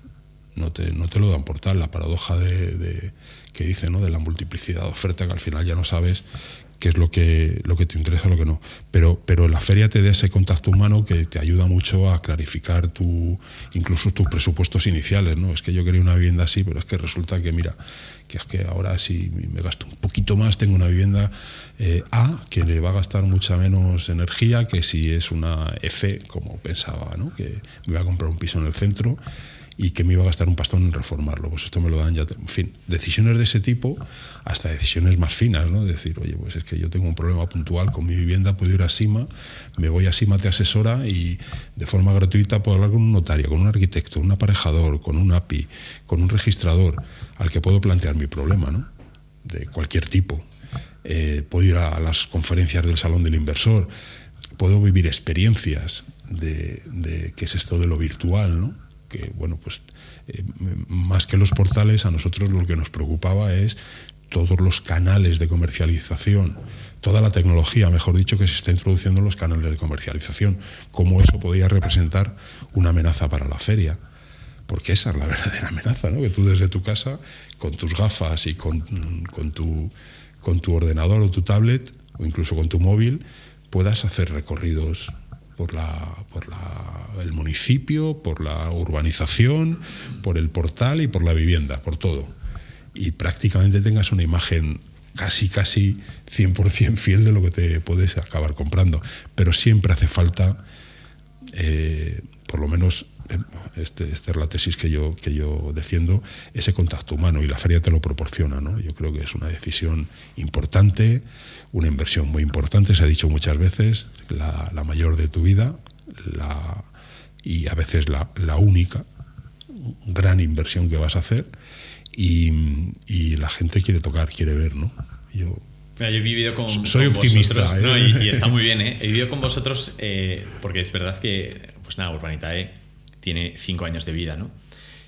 No te, no te lo da un portal, la paradoja de, de que dice, ¿no? De la multiplicidad de oferta, que al final ya no sabes qué es lo que, lo que te interesa o lo que no. Pero, pero la feria te da ese contacto humano que te ayuda mucho a clarificar tu, incluso tus presupuestos iniciales, ¿no? Es que yo quería una vivienda así, pero es que resulta que, mira, que es que ahora si me gasto un poquito más, tengo una vivienda eh, A, que le va a gastar mucha menos energía que si es una F, como pensaba, ¿no? Que me iba a comprar un piso en el centro y que me iba a gastar un pastón en reformarlo. Pues esto me lo dan ya. En fin, decisiones de ese tipo, hasta decisiones más finas, ¿no? Decir, oye, pues es que yo tengo un problema puntual con mi vivienda, puedo ir a SIMA, me voy a SIMA, te asesora y de forma gratuita puedo hablar con un notario, con un arquitecto, un aparejador, con un A P I, con un registrador, al que puedo plantear mi problema, ¿no? De cualquier tipo. Eh, puedo ir a las conferencias del Salón del Inversor, puedo vivir experiencias de, de qué es esto de lo virtual, ¿no? Que, bueno, pues eh, más que los portales, a nosotros lo que nos preocupaba es todos los canales de comercialización, toda la tecnología, mejor dicho, que se está introduciendo en los canales de comercialización, cómo eso podía representar una amenaza para la feria. Porque esa es la verdadera amenaza, ¿no? Que tú desde tu casa, con tus gafas y con, con, tu, con tu ordenador o tu tablet, o incluso con tu móvil, puedas hacer recorridos por la, por la, el municipio, por la urbanización, por el portal y por la vivienda, por todo. Y prácticamente tengas una imagen casi, casi cien por ciento fiel de lo que te puedes acabar comprando. Pero siempre hace falta, eh, por lo menos, este, esta es la tesis que yo, que yo defiendo, ese contacto humano, y la feria te lo proporciona, ¿no? Yo creo que es una decisión importante, una inversión muy importante, se ha dicho muchas veces, la, la mayor de tu vida, la, y a veces la, la única gran inversión que vas a hacer, y, y la gente quiere tocar, quiere ver, ¿no? Yo Mira, yo he vivido con, Soy con optimista, vosotros, ¿eh? ¿no? y, y está muy bien, ¿eh? He vivido con vosotros eh, porque es verdad que, pues nada, Urbanitae tiene cinco años de vida, ¿no?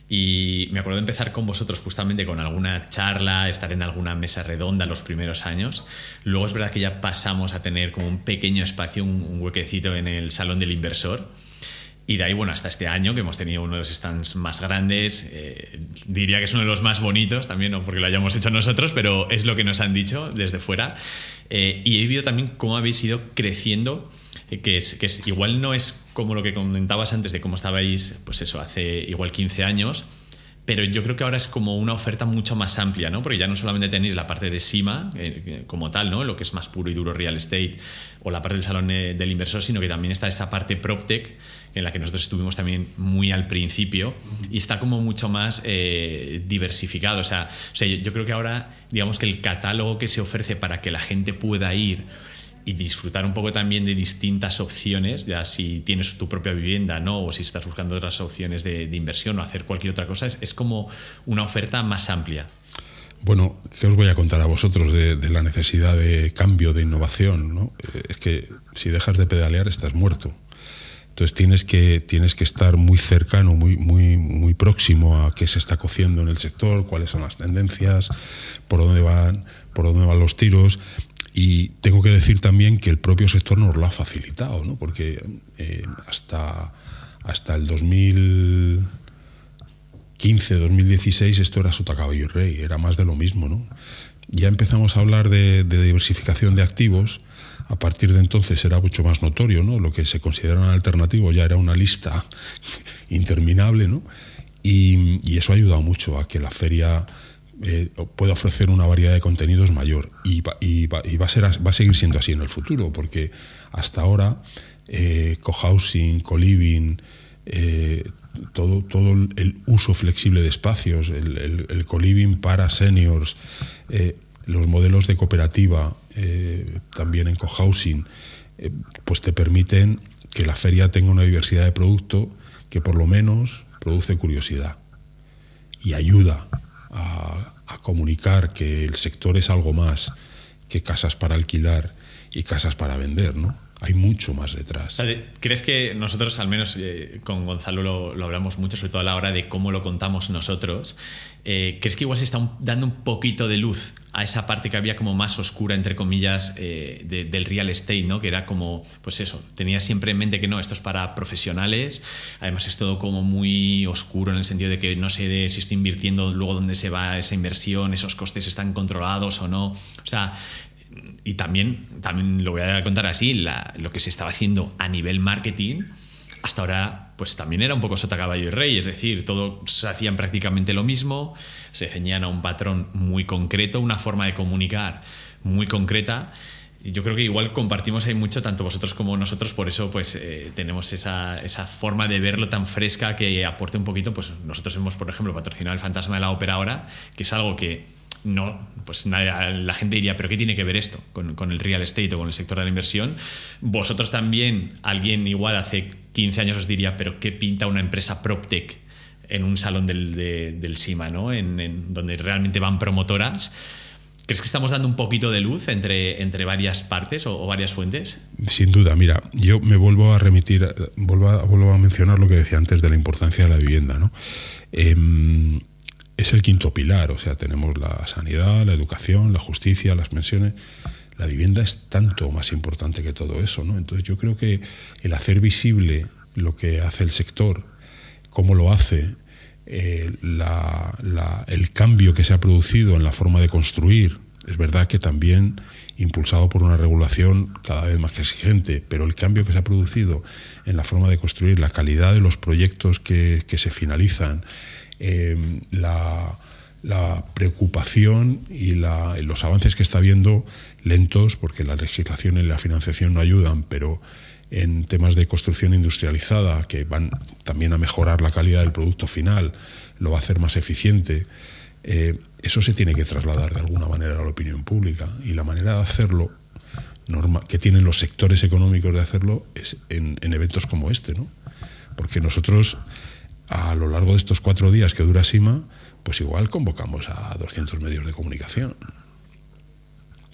Y me acuerdo de empezar con vosotros justamente con alguna charla, estar en alguna mesa redonda los primeros años. Luego es verdad que ya pasamos a tener como un pequeño espacio, un, un huequecito en el Salón del Inversor. Y de ahí, bueno, hasta este año que hemos tenido uno de los stands más grandes, eh, diría que es uno de los más bonitos, también no porque lo hayamos hecho nosotros, pero es lo que nos han dicho desde fuera. Eh, y he vivido también cómo habéis ido creciendo, eh, que, es, que es, igual no es como lo que comentabas antes de cómo estabais, pues eso, hace igual quince años, pero yo creo que ahora es como una oferta mucho más amplia, ¿no? Porque ya no solamente tenéis la parte de SIMA eh, como tal, ¿no? Lo que es más puro y duro real estate, o la parte del salón eh, del inversor, sino que también está esa parte PropTech, en la que nosotros estuvimos también muy al principio, y está como mucho más eh, diversificado. O sea, o sea yo, yo creo que ahora, digamos que el catálogo que se ofrece para que la gente pueda ir y disfrutar un poco también de distintas opciones, ya si tienes tu propia vivienda, ¿no? O si estás buscando otras opciones de, de inversión o hacer cualquier otra cosa, es, es como una oferta más amplia. Bueno, ¿qué os voy a contar a vosotros de, de la necesidad de cambio, de innovación, ¿no? Es que si dejas de pedalear estás muerto. Entonces tienes que, tienes que estar muy cercano, muy, muy, muy próximo a qué se está cociendo en el sector, cuáles son las tendencias, por dónde van, por dónde van los tiros. Y tengo que decir también que el propio sector nos lo ha facilitado, ¿no? Porque eh, hasta, hasta el dos mil quince, dos mil dieciséis esto era sota, caballo y rey, era más de lo mismo, ¿no? Ya empezamos a hablar de, de diversificación de activos. A partir de entonces era mucho más notorio, ¿no? Lo que se considera un alternativo ya era una lista interminable, ¿no? Y, y eso ha ayudado mucho a que la feria eh, pueda ofrecer una variedad de contenidos mayor. Y, va, y, va, y va, a ser, va a seguir siendo así en el futuro, porque hasta ahora eh, cohousing, co-living, eh, todo, todo el uso flexible de espacios, el, el, el co-living para seniors, eh, los modelos de cooperativa, eh, también en cohousing, eh, pues te permiten que la feria tenga una diversidad de producto que por lo menos produce curiosidad y ayuda a, a comunicar que el sector es algo más que casas para alquilar y casas para vender, ¿no? Hay mucho más detrás. O sea, ¿crees que nosotros, al menos eh, con Gonzalo lo, lo hablamos mucho, sobre todo a la hora de cómo lo contamos nosotros, eh, ¿crees que igual se está un, dando un poquito de luz a esa parte que había como más oscura, entre comillas, eh, de, del real estate, ¿no? Que era como, pues eso, tenía siempre en mente que no, esto es para profesionales, además es todo como muy oscuro en el sentido de que no sé de si estoy invirtiendo luego dónde se va esa inversión, esos costes están controlados o no, o sea... Y también, también lo voy a contar así, la, lo que se estaba haciendo a nivel marketing, hasta ahora pues también era un poco sota, caballo y rey, es decir, todos hacían prácticamente lo mismo, se ceñían a un patrón muy concreto, una forma de comunicar muy concreta. Y yo creo que igual compartimos ahí mucho, tanto vosotros como nosotros, por eso pues eh, tenemos esa, esa forma de verlo tan fresca que aporte un poquito. Pues nosotros hemos, por ejemplo, patrocinado el Fantasma de la Ópera ahora, que es algo que no, pues nadie, la gente diría, ¿pero qué tiene que ver esto con, con el real estate o con el sector de la inversión? Vosotros también, alguien igual hace quince años os diría, ¿pero qué pinta una empresa PropTech en un salón del, de, del SIMA, ¿no? En, en, donde realmente van promotoras? ¿Crees que estamos dando un poquito de luz entre, entre varias partes o, o varias fuentes? Sin duda, mira, yo me vuelvo a remitir, vuelvo a, vuelvo a mencionar lo que decía antes de la importancia de la vivienda, ¿no? Eh, es el quinto pilar, o sea, tenemos la sanidad, la educación, la justicia, las pensiones. La vivienda es tanto más importante que todo eso, ¿no? Entonces yo creo que el hacer visible lo que hace el sector, cómo lo hace, eh, la, la, el cambio que se ha producido en la forma de construir, es verdad que también impulsado por una regulación cada vez más exigente, pero el cambio que se ha producido en la forma de construir, la calidad de los proyectos que, que se finalizan, Eh, la, la preocupación y, la, y los avances que está habiendo lentos, porque la legislación y la financiación no ayudan, pero en temas de construcción industrializada, que van también a mejorar la calidad del producto final, lo va a hacer más eficiente, eh, eso se tiene que trasladar de alguna manera a la opinión pública, y la manera de hacerlo, norma, que tienen los sectores económicos de hacerlo, es en, en eventos como este, ¿no? Porque nosotros, a lo largo de estos cuatro días que dura SIMA, pues igual convocamos a doscientos medios de comunicación,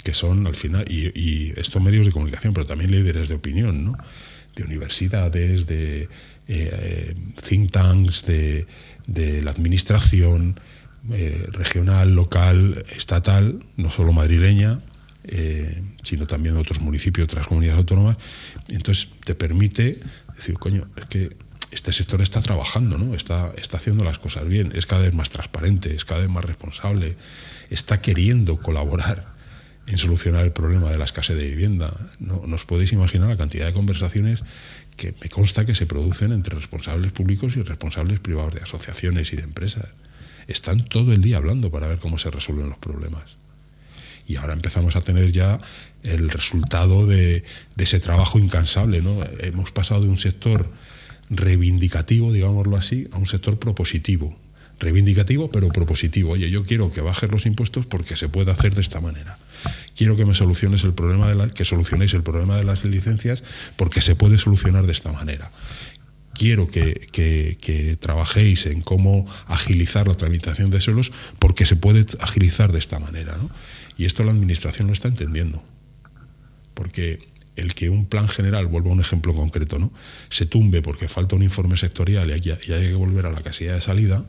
que son al final, y, y estos medios de comunicación, pero también líderes de opinión, ¿no? De universidades, de eh, think tanks, de, de la administración eh, regional, local, estatal, no solo madrileña, eh, sino también de otros municipios, otras comunidades autónomas. Entonces te permite decir, coño, es que este sector está trabajando, ¿no? Está, está haciendo las cosas bien, es cada vez más transparente, es cada vez más responsable, está queriendo colaborar en solucionar el problema de la escasez de vivienda. No, no os podéis imaginar la cantidad de conversaciones que me consta que se producen entre responsables públicos y responsables privados de asociaciones y de empresas. Están todo el día hablando para ver cómo se resuelven los problemas. Y ahora empezamos a tener ya el resultado de, de ese trabajo incansable, ¿no? Hemos pasado de un sector reivindicativo, digámoslo así, a un sector propositivo. Reivindicativo, pero propositivo. Oye, yo quiero que bajes los impuestos porque se puede hacer de esta manera. Quiero que me soluciones el problema de la, que solucionéis el problema de las licencias porque se puede solucionar de esta manera. Quiero que, que, que trabajéis en cómo agilizar la tramitación de suelos porque se puede agilizar de esta manera, ¿no? Y esto la administración lo está entendiendo. Porque el que un plan general, vuelvo a un ejemplo concreto, ¿no?, se tumbe porque falta un informe sectorial y hay, y hay que volver a la casilla de salida,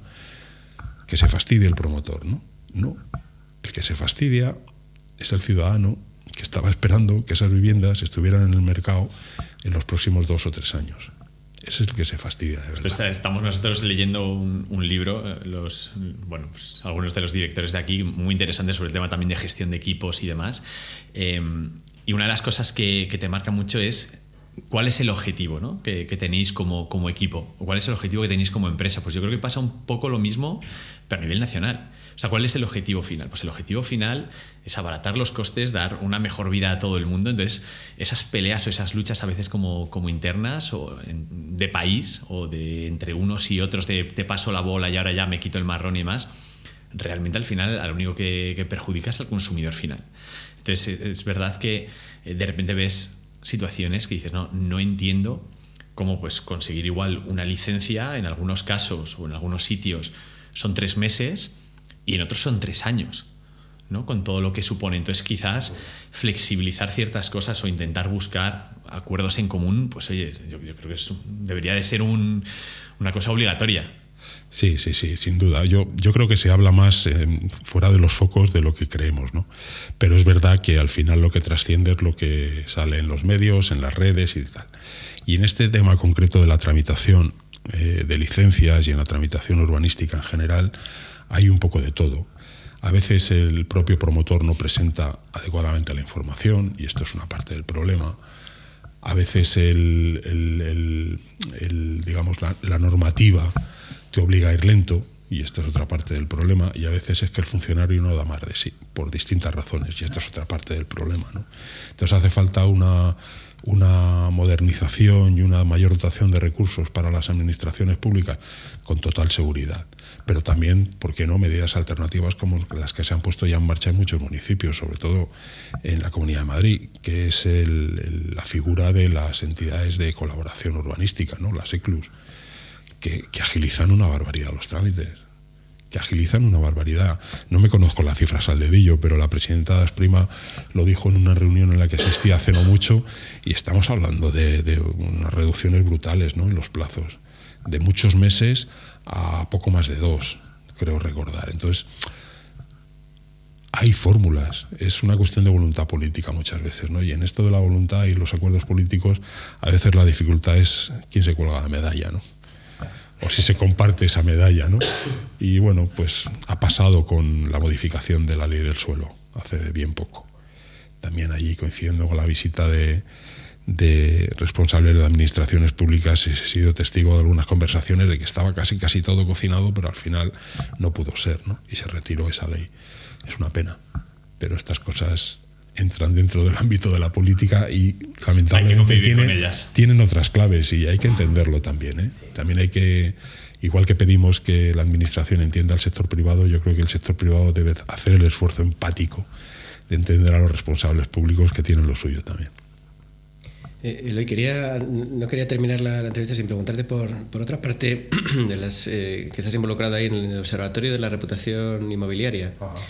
que se fastidie el promotor, ¿no? No. El que se fastidia es el ciudadano que estaba esperando que esas viviendas estuvieran en el mercado en los próximos dos o tres años. Ese es el que se fastidia, de verdad. Entonces, estamos nosotros leyendo un, un libro, los, bueno, pues, algunos de los directores de aquí, muy interesantes sobre el tema también de gestión de equipos y demás. Eh, y una de las cosas que, que te marca mucho es cuál es el objetivo, ¿no?, que, que tenéis como, como equipo, o cuál es el objetivo que tenéis como empresa. Pues yo creo que pasa un poco lo mismo, pero a nivel nacional. O sea, ¿cuál es el objetivo final? Pues el objetivo final es abaratar los costes, dar una mejor vida a todo el mundo. Entonces, esas peleas o esas luchas a veces como, como internas o en, de país o de entre unos y otros de te paso la bola y ahora ya me quito el marrón y más, realmente al final lo único que, que perjudica es al consumidor final. Entonces, es verdad que de repente ves situaciones que dices, no, no entiendo cómo pues conseguir igual una licencia en algunos casos o en algunos sitios son tres meses y en otros son tres años, ¿no?, con todo lo que supone. Entonces quizás flexibilizar ciertas cosas o intentar buscar acuerdos en común, pues oye, yo, yo creo que eso debería de ser un, una cosa obligatoria. Sí, sí, sí, sin duda. Yo, yo creo que se habla más eh, fuera de los focos de lo que creemos, ¿no? Pero es verdad que al final lo que trasciende es lo que sale en los medios, en las redes y tal. Y en este tema concreto de la tramitación eh, de licencias y en la tramitación urbanística en general, hay un poco de todo. A veces el propio promotor no presenta adecuadamente la información y esto es una parte del problema. A veces el, el, el, el, digamos, la, la normativa te obliga a ir lento y esto es otra parte del problema, y a veces es que el funcionario no da más de sí por distintas razones y esto es otra parte del problema, ¿no? Entonces hace falta una, una modernización y una mayor dotación de recursos para las administraciones públicas con total seguridad, pero también, ¿por qué no?, medidas alternativas como las que se han puesto ya en marcha en muchos municipios, sobre todo en la Comunidad de Madrid, que es el, el, la figura de las entidades de colaboración urbanística, ¿no?, las E C L Us, que, que agilizan una barbaridad los trámites, que agilizan una barbaridad. No me conozco las cifras al dedillo, pero la presidenta de Asprima lo dijo en una reunión en la que asistí hace no mucho, y estamos hablando de, de unas reducciones brutales, ¿no?, en los plazos, de muchos meses a poco más de dos, creo recordar. Entonces, hay fórmulas, es una cuestión de voluntad política muchas veces, ¿no? Y en esto de la voluntad y los acuerdos políticos, a veces la dificultad es quién se cuelga la medalla, ¿no? O si se comparte esa medalla, ¿no? Y bueno, pues ha pasado con la modificación de la ley del suelo hace bien poco. También allí, coincidiendo con la visita de, de responsables de administraciones públicas, he sido testigo de algunas conversaciones de que estaba casi casi todo cocinado, pero al final no pudo ser, ¿no? Y se retiró esa ley. Es una pena, pero estas cosas entran dentro del ámbito de la política y lamentablemente tienen, tienen otras claves y hay que entenderlo también, ¿eh? También hay que, igual que pedimos que la administración entienda al sector privado, yo creo que el sector privado debe hacer el esfuerzo empático de entender a los responsables públicos que tienen lo suyo también. Eh, Eloy, quería, no quería terminar la, la entrevista sin preguntarte por, por otra parte de las eh, que estás involucrado ahí en el Observatorio de la Reputación Inmobiliaria. Ajá.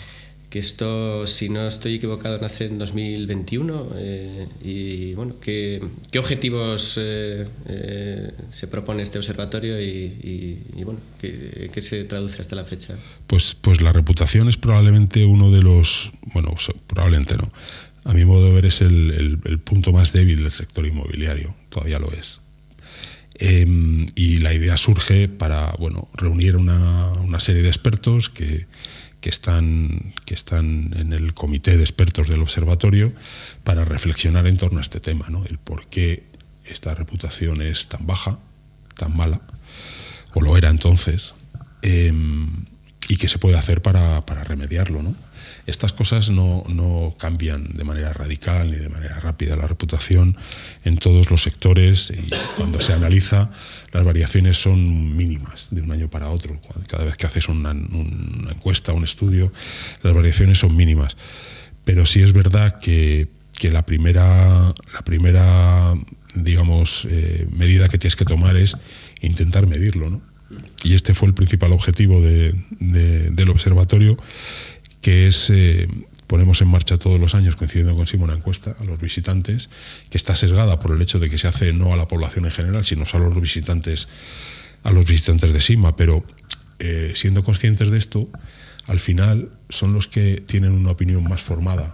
que esto, si no estoy equivocado, nace en dos mil veintiuno. Eh, y bueno, ¿qué, qué objetivos eh, eh, se propone este observatorio y, y, y bueno, ¿qué, qué se traduce hasta la fecha? Pues, pues la reputación es probablemente uno de los, bueno, probablemente no, a mi modo de ver es el, el, el punto más débil del sector inmobiliario, todavía lo es. Eh, y la idea surge para, bueno, reunir una, una serie de expertos que que están, que están en el comité de expertos del observatorio para reflexionar en torno a este tema, ¿no? El por qué esta reputación es tan baja, tan mala, o lo era entonces, eh, y qué se puede hacer para, para remediarlo, ¿no? Estas cosas no, no cambian de manera radical ni de manera rápida. La reputación en todos los sectores, y cuando se analiza, las variaciones son mínimas de un año para otro. Cada vez que haces una, una encuesta, un estudio, las variaciones son mínimas. Pero sí es verdad que, que la primera, la primera digamos, eh, medida que tienes que tomar es intentar medirlo, ¿no? Y este fue el principal objetivo de, de, del observatorio, que es, eh, ponemos en marcha todos los años, coincidiendo consigo, una encuesta a los visitantes, que está sesgada por el hecho de que se hace no a la población en general, sino solo a los visitantes, a los visitantes de SIMA, pero eh, siendo conscientes de esto, al final son los que tienen una opinión más formada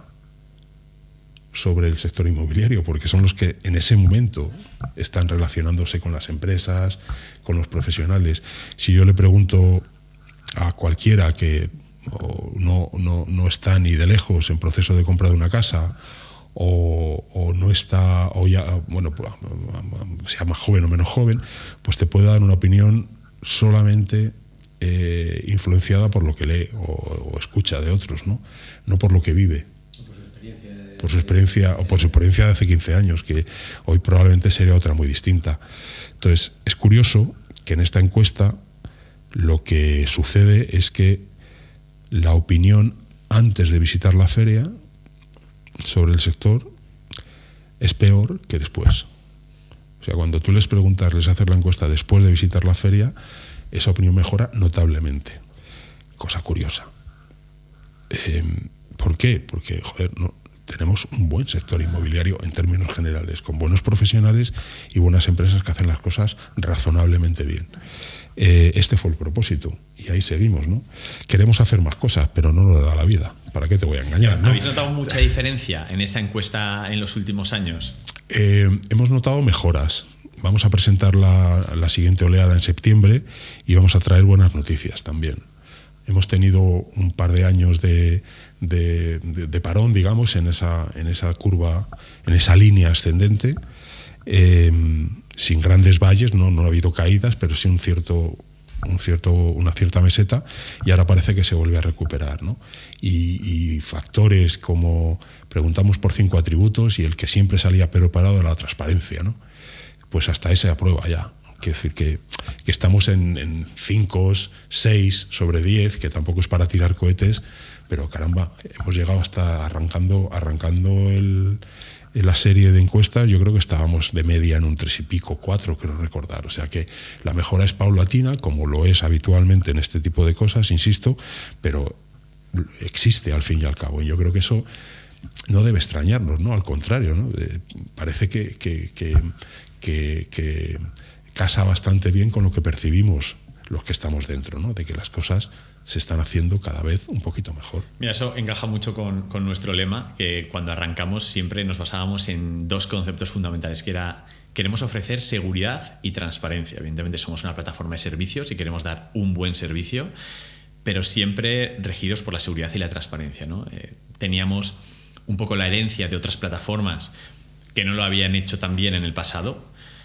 sobre el sector inmobiliario, porque son los que en ese momento están relacionándose con las empresas, con los profesionales. Si yo le pregunto a cualquiera que o no, no, no está ni de lejos en proceso de compra de una casa, o, o no está, o ya, bueno, sea más joven o menos joven, pues te puede dar una opinión solamente eh, influenciada por lo que lee o, o escucha de otros, ¿no? No por lo que vive. Por su experiencia, o por su experiencia de hace quince años, que hoy probablemente sería otra muy distinta. Entonces, es curioso que en esta encuesta lo que sucede es que la opinión antes de visitar la feria sobre el sector es peor que después. O sea, cuando tú les preguntas, les haces la encuesta después de visitar la feria, esa opinión mejora notablemente. Cosa curiosa. Eh, ¿Por qué? Porque, joder, no, tenemos un buen sector inmobiliario en términos generales, con buenos profesionales y buenas empresas que hacen las cosas razonablemente bien. Eh, este fue el propósito y ahí seguimos, ¿no? Queremos hacer más cosas, pero no nos da la vida. ¿Para qué te voy a engañar, ¿no? ¿Habéis notado mucha diferencia en esa encuesta en los últimos años? Eh, hemos notado mejoras. Vamos a presentar la, la siguiente oleada en septiembre y vamos a traer buenas noticias también. Hemos tenido un par de años de, de, de, de parón, digamos, en esa, en esa curva, en esa línea ascendente, eh, sin grandes valles, no, no ha habido caídas, pero sí un cierto, un cierto, una cierta meseta, y ahora parece que se vuelve a recuperar, ¿no? Y, y factores como, preguntamos por cinco atributos y el que siempre salía pero parado era la transparencia, ¿no? Pues hasta ese aprueba ya. Quiero decir que, que estamos en, en cinco, seis sobre diez, que tampoco es para tirar cohetes, pero caramba, hemos llegado hasta arrancando, arrancando el, la serie de encuestas. Yo creo que estábamos de media en un tres y pico, cuatro, creo recordar. O sea que la mejora es paulatina, como lo es habitualmente en este tipo de cosas, insisto, pero existe al fin y al cabo. Y yo creo que eso no debe extrañarnos, ¿no? Al contrario, ¿no? Eh, parece que, que, que, que, que casa bastante bien con lo que percibimos los que estamos dentro, ¿no? De que las cosas se están haciendo cada vez un poquito mejor. Mira, eso encaja mucho con, con nuestro lema, que cuando arrancamos siempre nos basábamos en dos conceptos fundamentales, que era: queremos ofrecer seguridad y transparencia. Evidentemente somos una plataforma de servicios y queremos dar un buen servicio, pero siempre regidos por la seguridad y la transparencia, ¿no? Eh, teníamos un poco la herencia de otras plataformas que no lo habían hecho tan bien en el pasado,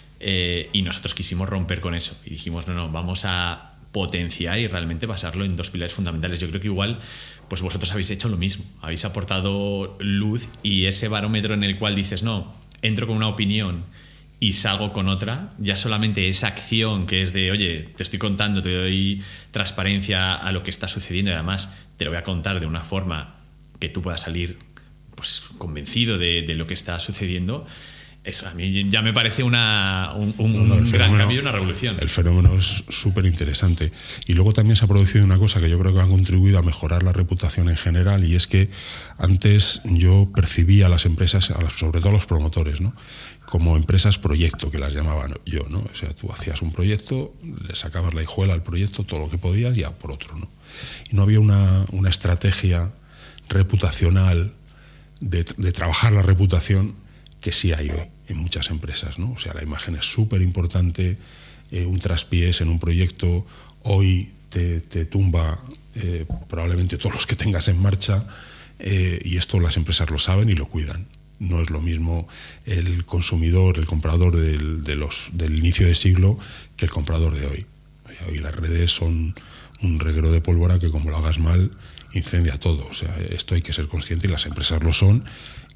eh, y nosotros quisimos romper con eso y dijimos, no, no, vamos a potenciar y realmente basarlo en dos pilares fundamentales. Yo creo que igual pues vosotros habéis hecho lo mismo, habéis aportado luz, y ese barómetro en el cual dices, no, entro con una opinión y salgo con otra, ya solamente esa acción que es de, oye, te estoy contando, te doy transparencia a lo que está sucediendo y además te lo voy a contar de una forma que tú puedas salir pues convencido de, de lo que está sucediendo, Eso a mí ya me parece una, un, un, no, un fenómeno, gran cambio y una revolución. El fenómeno es súper interesante. Y luego también se ha producido una cosa que yo creo que ha contribuido a mejorar la reputación en general, y es que antes yo percibía a las empresas, a las, sobre todo a los promotores, ¿no?, como empresas proyecto, que las llamaban yo, ¿no? O sea, tú hacías un proyecto, le sacabas la hijuela al proyecto, todo lo que podías, ya por otro, ¿no? Y no había una, una estrategia reputacional de, de trabajar la reputación que sí hay hoy en muchas empresas, ¿no? O sea, la imagen es súper importante, eh, un traspiés en un proyecto hoy te, te tumba eh, probablemente todos los que tengas en marcha, eh, y esto las empresas lo saben y lo cuidan. No es lo mismo el consumidor, el comprador del, de los, del inicio de siglo que el comprador de hoy. Hoy las redes son un reguero de pólvora que, como lo hagas mal, incendia todo. O sea, esto hay que ser consciente, y las empresas lo son,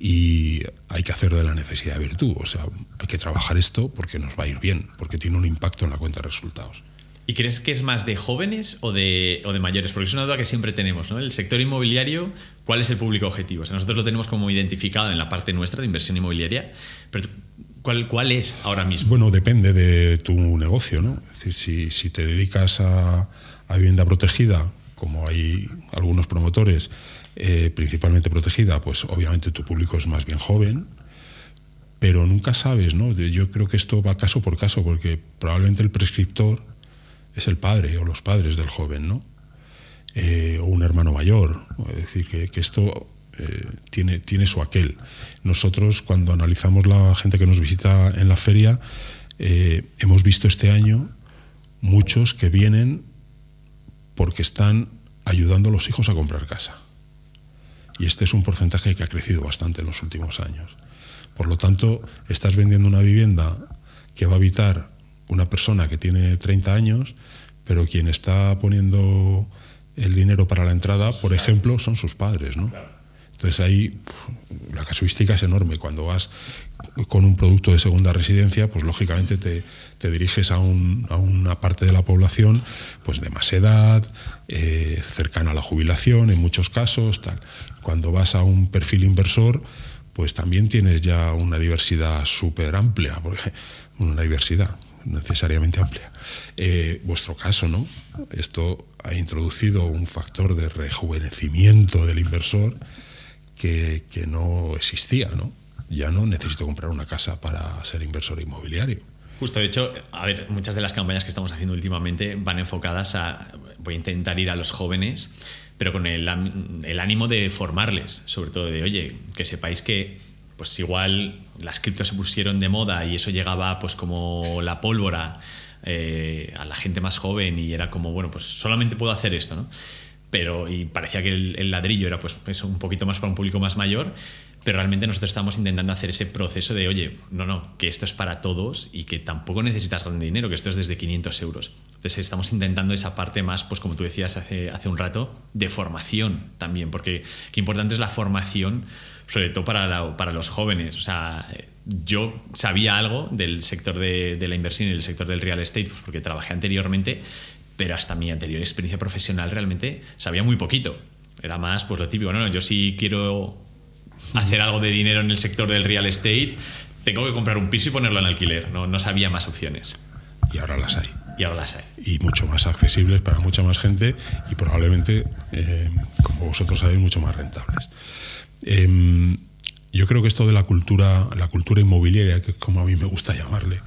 y hay que hacer de la necesidad virtud. O sea, hay que trabajar esto porque nos va a ir bien, porque tiene un impacto en la cuenta de resultados. ¿Y crees que es más de jóvenes o de, o de mayores? Porque es una duda que siempre tenemos, ¿no? El sector inmobiliario, ¿cuál es el público objetivo? O sea, nosotros lo tenemos como identificado en la parte nuestra de inversión inmobiliaria, pero ¿cuál, cuál es ahora mismo? Bueno, depende de tu negocio, ¿no? Es decir, si, si te dedicas a, a vivienda protegida, como hay algunos promotores, eh, principalmente protegida, pues obviamente tu público es más bien joven, pero nunca sabes, ¿no? Yo creo que esto va caso por caso, porque probablemente el prescriptor es el padre o los padres del joven, ¿no? Eh, o un hermano mayor. Es decir, que, que esto eh, tiene, tiene su aquel. Nosotros, cuando analizamos la gente que nos visita en la feria, eh, hemos visto este año muchos que vienen porque están ayudando a los hijos a comprar casa. Y este es un porcentaje que ha crecido bastante en los últimos años. Por lo tanto, estás vendiendo una vivienda que va a habitar una persona que tiene treinta años, pero quien está poniendo el dinero para la entrada, por ejemplo, son sus padres, ¿no? Entonces ahí la casuística es enorme. Cuando vas con un producto de segunda residencia, pues lógicamente te, te diriges a, un, a una parte de la población pues de más edad, eh, cercana a la jubilación en muchos casos, tal. Cuando vas a un perfil inversor, pues también tienes ya una diversidad súper amplia, porque una diversidad necesariamente amplia. Eh, vuestro caso, ¿no? Esto ha introducido un factor de rejuvenecimiento del inversor que, que no existía, ¿no? Ya no necesito comprar una casa para ser inversor inmobiliario. Justo, de hecho, a ver, muchas de las campañas que estamos haciendo últimamente van enfocadas a, voy a intentar ir a los jóvenes, pero con el, el ánimo de formarles, sobre todo de, oye, que sepáis que pues igual las criptos se pusieron de moda y eso llegaba pues como la pólvora eh, a la gente más joven, y era como, bueno, pues solamente puedo hacer esto, ¿no? Pero, y parecía que el, el ladrillo era pues eso, un poquito más para un público más mayor, pero realmente nosotros estamos intentando hacer ese proceso de, oye, no, no, que esto es para todos y que tampoco necesitas gran dinero, que esto es desde quinientos euros. Entonces estamos intentando esa parte más, pues como tú decías hace, hace un rato, de formación también, porque qué importante es la formación, sobre todo para, la, para los jóvenes. O sea, yo sabía algo del sector de, de la inversión y del sector del real estate, pues porque trabajé anteriormente, pero hasta mi anterior experiencia profesional realmente sabía muy poquito. Era más pues lo típico, no, no, yo sí quiero hacer algo de dinero en el sector del real estate, tengo que comprar un piso y ponerlo en alquiler. No, no sabía más opciones. Y ahora las hay. Y ahora las hay. Y mucho más accesibles para mucha más gente, y probablemente, eh, como vosotros sabéis, mucho más rentables. Eh, yo creo que esto de la cultura, la cultura inmobiliaria, que es como a mí me gusta llamarle,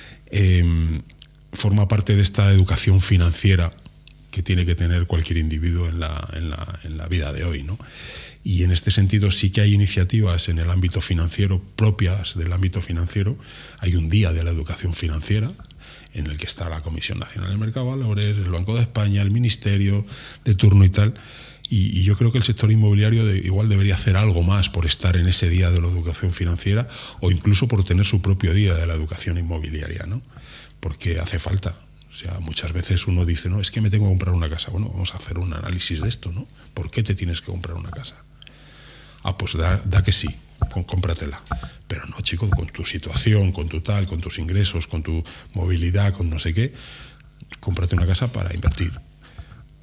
eh, forma parte de esta educación financiera que tiene que tener cualquier individuo en la, en la, en la vida de hoy, ¿no? Y en este sentido sí que hay iniciativas en el ámbito financiero, propias del ámbito financiero. Hay un día de la educación financiera en el que está la Comisión Nacional del Mercado de Valores, el Banco de España, el Ministerio de turno y tal. Y, y yo creo que el sector inmobiliario de, igual debería hacer algo más por estar en ese día de la educación financiera, o incluso por tener su propio día de la educación inmobiliaria, ¿no? Porque hace falta. O sea, muchas veces uno dice, no, es que me tengo que comprar una casa. Bueno, vamos a hacer un análisis de esto, ¿no? ¿Por qué te tienes que comprar una casa? Ah, pues da, da que sí, cómpratela. Pero no, chico, con tu situación, con tu tal, con tus ingresos, con tu movilidad, con no sé qué, cómprate una casa para invertir.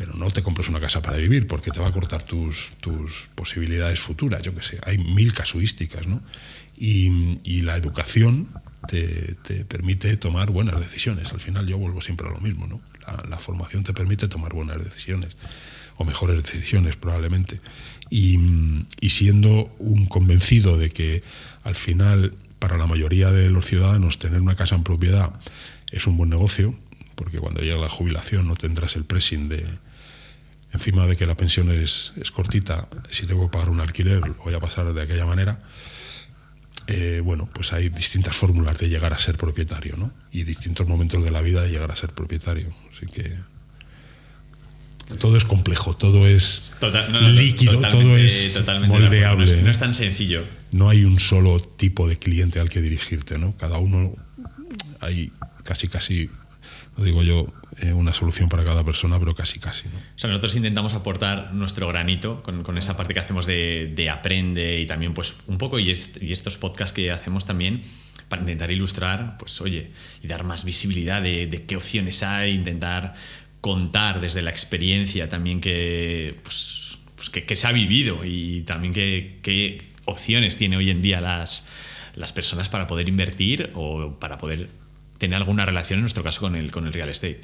pero no te compres una casa para vivir porque te va a cortar tus, tus posibilidades futuras, yo qué sé, hay mil casuísticas, ¿no? Y, y la educación te, te permite tomar buenas decisiones. Al final yo vuelvo siempre a lo mismo, ¿no? La, la formación te permite tomar buenas decisiones, o mejores decisiones probablemente. Y, y siendo un convencido de que al final, para la mayoría de los ciudadanos, tener una casa en propiedad es un buen negocio, porque cuando llegue la jubilación no tendrás el pressing de, encima de que la pensión es, es cortita, si tengo que pagar un alquiler lo voy a pasar de aquella manera. Eh, bueno, pues hay distintas fórmulas de llegar a ser propietario, ¿no? Y distintos momentos de la vida de llegar a ser propietario. Así que todo es complejo, todo es Total, no, no, líquido, todo es moldeable. No es, no es tan sencillo. No hay un solo tipo de cliente al que dirigirte, ¿no? Cada uno, hay casi casi, no digo yo eh, una solución para cada persona, pero casi casi, ¿no? O sea, nosotros intentamos aportar nuestro granito con, con esa parte que hacemos de, de aprende y también pues un poco y, est, y estos podcasts que hacemos también para intentar ilustrar, pues oye, y dar más visibilidad de, de qué opciones hay, intentar contar desde la experiencia también que, pues, pues que, que se ha vivido y también que, qué opciones tiene hoy en día las, las personas para poder invertir o para poder tener alguna relación, en nuestro caso, con el, con el real estate.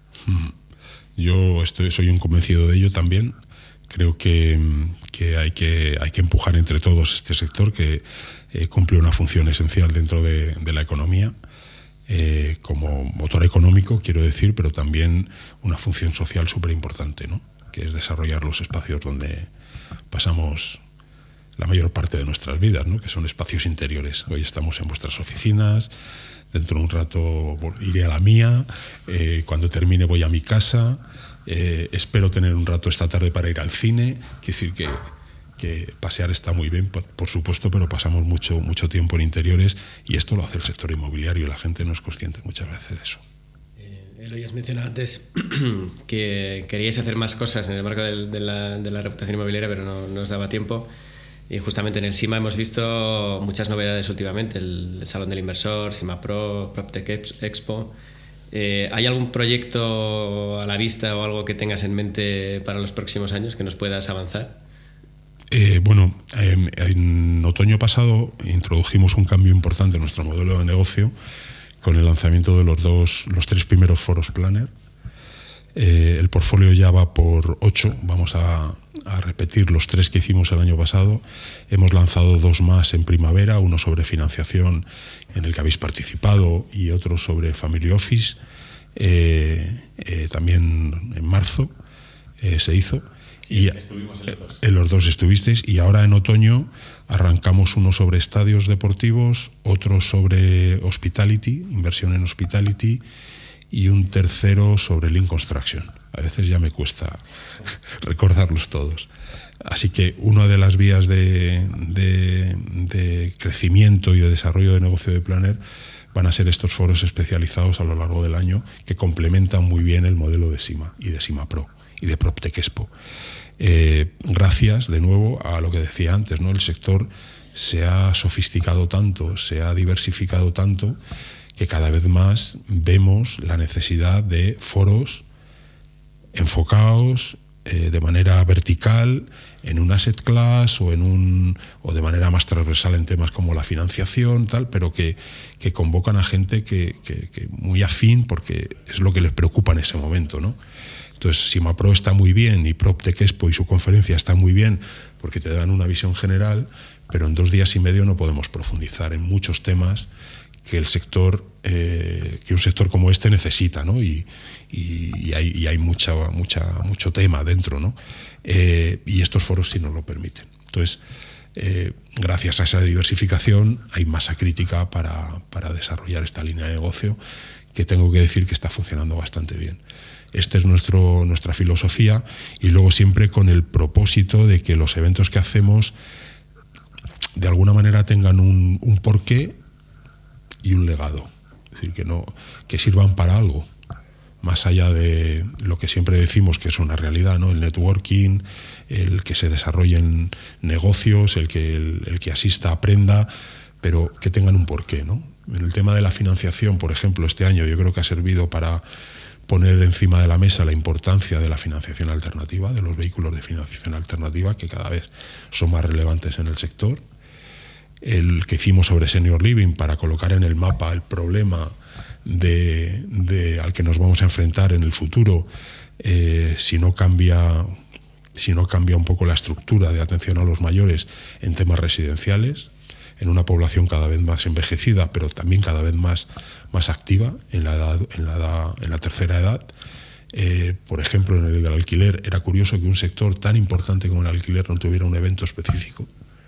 Yo estoy, soy un convencido de ello también. Creo que, que, hay que hay que empujar entre todos este sector que eh, cumple una función esencial dentro de, de la economía. Eh, como motor económico, quiero decir, pero también una función social súper importante, ¿no? Que es desarrollar los espacios donde pasamos la mayor parte de nuestras vidas, ¿no? Que son espacios interiores. Hoy estamos en vuestras oficinas, dentro de un rato iré a la mía, eh, cuando termine voy a mi casa, eh, espero tener un rato esta tarde para ir al cine. Quiero decir que que pasear está muy bien, por, por supuesto, pero pasamos mucho, mucho tiempo en interiores y esto lo hace el sector inmobiliario y la gente no es consciente muchas veces de eso. Eh, Eloy, has mencionado antes que queríais hacer más cosas en el marco de, de, la, de la reputación inmobiliaria, pero no, no os daba tiempo. Y justamente en el SIMA hemos visto muchas novedades últimamente, el, el Salón del Inversor, SIMA Pro, PropTech Expo. Eh, ¿Hay algún proyecto a la vista o algo que tengas en mente para los próximos años que nos puedas avanzar? Eh, bueno, en, en otoño pasado introdujimos un cambio importante en nuestro modelo de negocio con el lanzamiento de los dos, los tres primeros foros Planner. Eh, el portfolio ya va por ocho, vamos a, a repetir los tres que hicimos el año pasado. Hemos lanzado dos más en primavera, uno sobre financiación en el que habéis participado y otro sobre Family Office. Eh, eh, también en marzo eh, se hizo. Sí, y estuvimos en los dos. En los dos estuvisteis y ahora en otoño arrancamos uno sobre estadios deportivos, otro sobre hospitality, inversión en hospitality y un tercero sobre Lean Construction. A veces ya me cuesta recordarlos todos. Así que una de las vías de, de, de crecimiento y de desarrollo de negocio de Planner van a ser estos foros especializados a lo largo del año que complementan muy bien el modelo de SIMA y de SIMA Pro y de PropTech Expo. Eh, gracias de nuevo a lo que decía antes, ¿no? El sector se ha sofisticado tanto, se ha diversificado tanto que cada vez más vemos la necesidad de foros enfocados eh, de manera vertical en un asset class o en un o de manera más transversal en temas como la financiación, tal, pero que, que convocan a gente que, que, que muy afín porque es lo que les preocupa en ese momento, ¿no? Entonces, SIMA Pro está muy bien y PropTech Expo y su conferencia está muy bien porque te dan una visión general, pero en dos días y medio no podemos profundizar en muchos temas que el sector, eh, que un sector como este necesita, ¿no? Y, y, y hay, y hay mucha, mucha, mucho tema dentro, ¿no? Eh, y estos foros sí nos lo permiten. Entonces, eh, gracias a esa diversificación hay masa crítica para, para desarrollar esta línea de negocio que tengo que decir que está funcionando bastante bien. Esta es nuestro, nuestra filosofía y luego siempre con el propósito de que los eventos que hacemos de alguna manera tengan un, un porqué y un legado. Es decir, que, no, que sirvan para algo, más allá de lo que siempre decimos que es una realidad, ¿no? El networking, el que se desarrollen negocios, el que, el, el que asista aprenda, pero que tengan un porqué, ¿no? En el tema de la financiación, por ejemplo, este año yo creo que ha servido para poner encima de la mesa la importancia de la financiación alternativa, de los vehículos de financiación alternativa, que cada vez son más relevantes en el sector. El que hicimos sobre Senior Living para colocar en el mapa el problema de, de, al que nos vamos a enfrentar en el futuro eh, si no cambia, si no cambia un poco la estructura de atención a los mayores en temas residenciales, en una población cada vez más envejecida, pero también cada vez más, más activa en la, edad, en, la edad, en la tercera edad. Eh, por ejemplo, en el del alquiler, era curioso que un sector tan importante como el alquiler no tuviera un evento específico.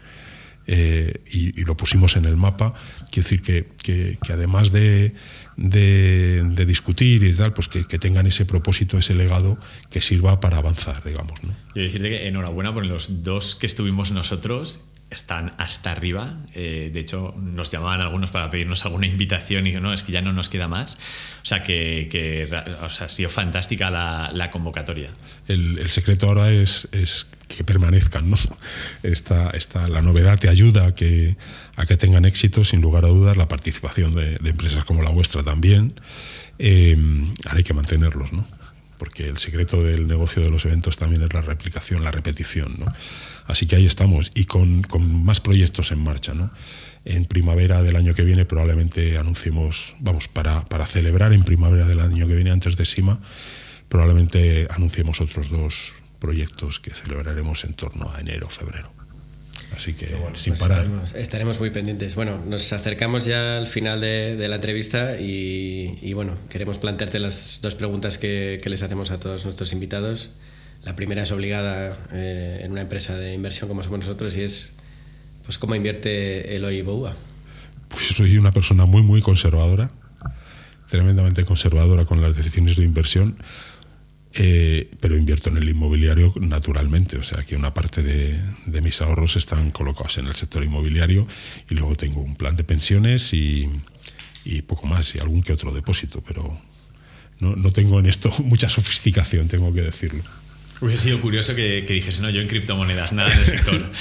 Eh, y, y lo pusimos en el mapa. Quiere decir que, que, que además de, de, de discutir y tal, pues que, que tengan ese propósito, ese legado que sirva para avanzar, digamos, ¿no? Yo decirte que enhorabuena por los dos que estuvimos nosotros. Están hasta arriba. Eh, de hecho, nos llamaban algunos para pedirnos alguna invitación y no, es que ya no nos queda más. O sea, que, que o sea, ha sido fantástica la, la convocatoria. El, el secreto ahora es, es que permanezcan, ¿no? Esta, esta, la novedad te ayuda a que, a que tengan éxito, sin lugar a dudas, la participación de, de empresas como la vuestra también. Eh, ahora hay que mantenerlos, ¿no? Porque el secreto del negocio de los eventos también es la replicación, la repetición, ¿no? Así que ahí estamos, y con, con más proyectos en marcha, ¿no? En primavera del año que viene probablemente anunciemos, vamos, para, para celebrar en primavera del año que viene, antes de SIMA, probablemente anunciemos otros dos proyectos que celebraremos en torno a enero o febrero. Así que, bueno, sin pues parar. Estaremos, estaremos muy pendientes. Bueno, nos acercamos ya al final de, de la entrevista y, y bueno, queremos plantearte las dos preguntas que, que les hacemos a todos nuestros invitados. La primera es obligada eh, en una empresa de inversión como somos nosotros y es, pues, ¿cómo invierte Eloy Boua? Pues soy una persona muy, muy conservadora, tremendamente conservadora con las decisiones de inversión. Eh, pero invierto en el inmobiliario naturalmente, o sea que una parte de, de mis ahorros están colocados en el sector inmobiliario y luego tengo un plan de pensiones y, y poco más, y algún que otro depósito, pero no, no tengo en esto mucha sofisticación, tengo que decirlo. Hubiese sido curioso que, que dijese, no, yo en criptomonedas, nada en el sector.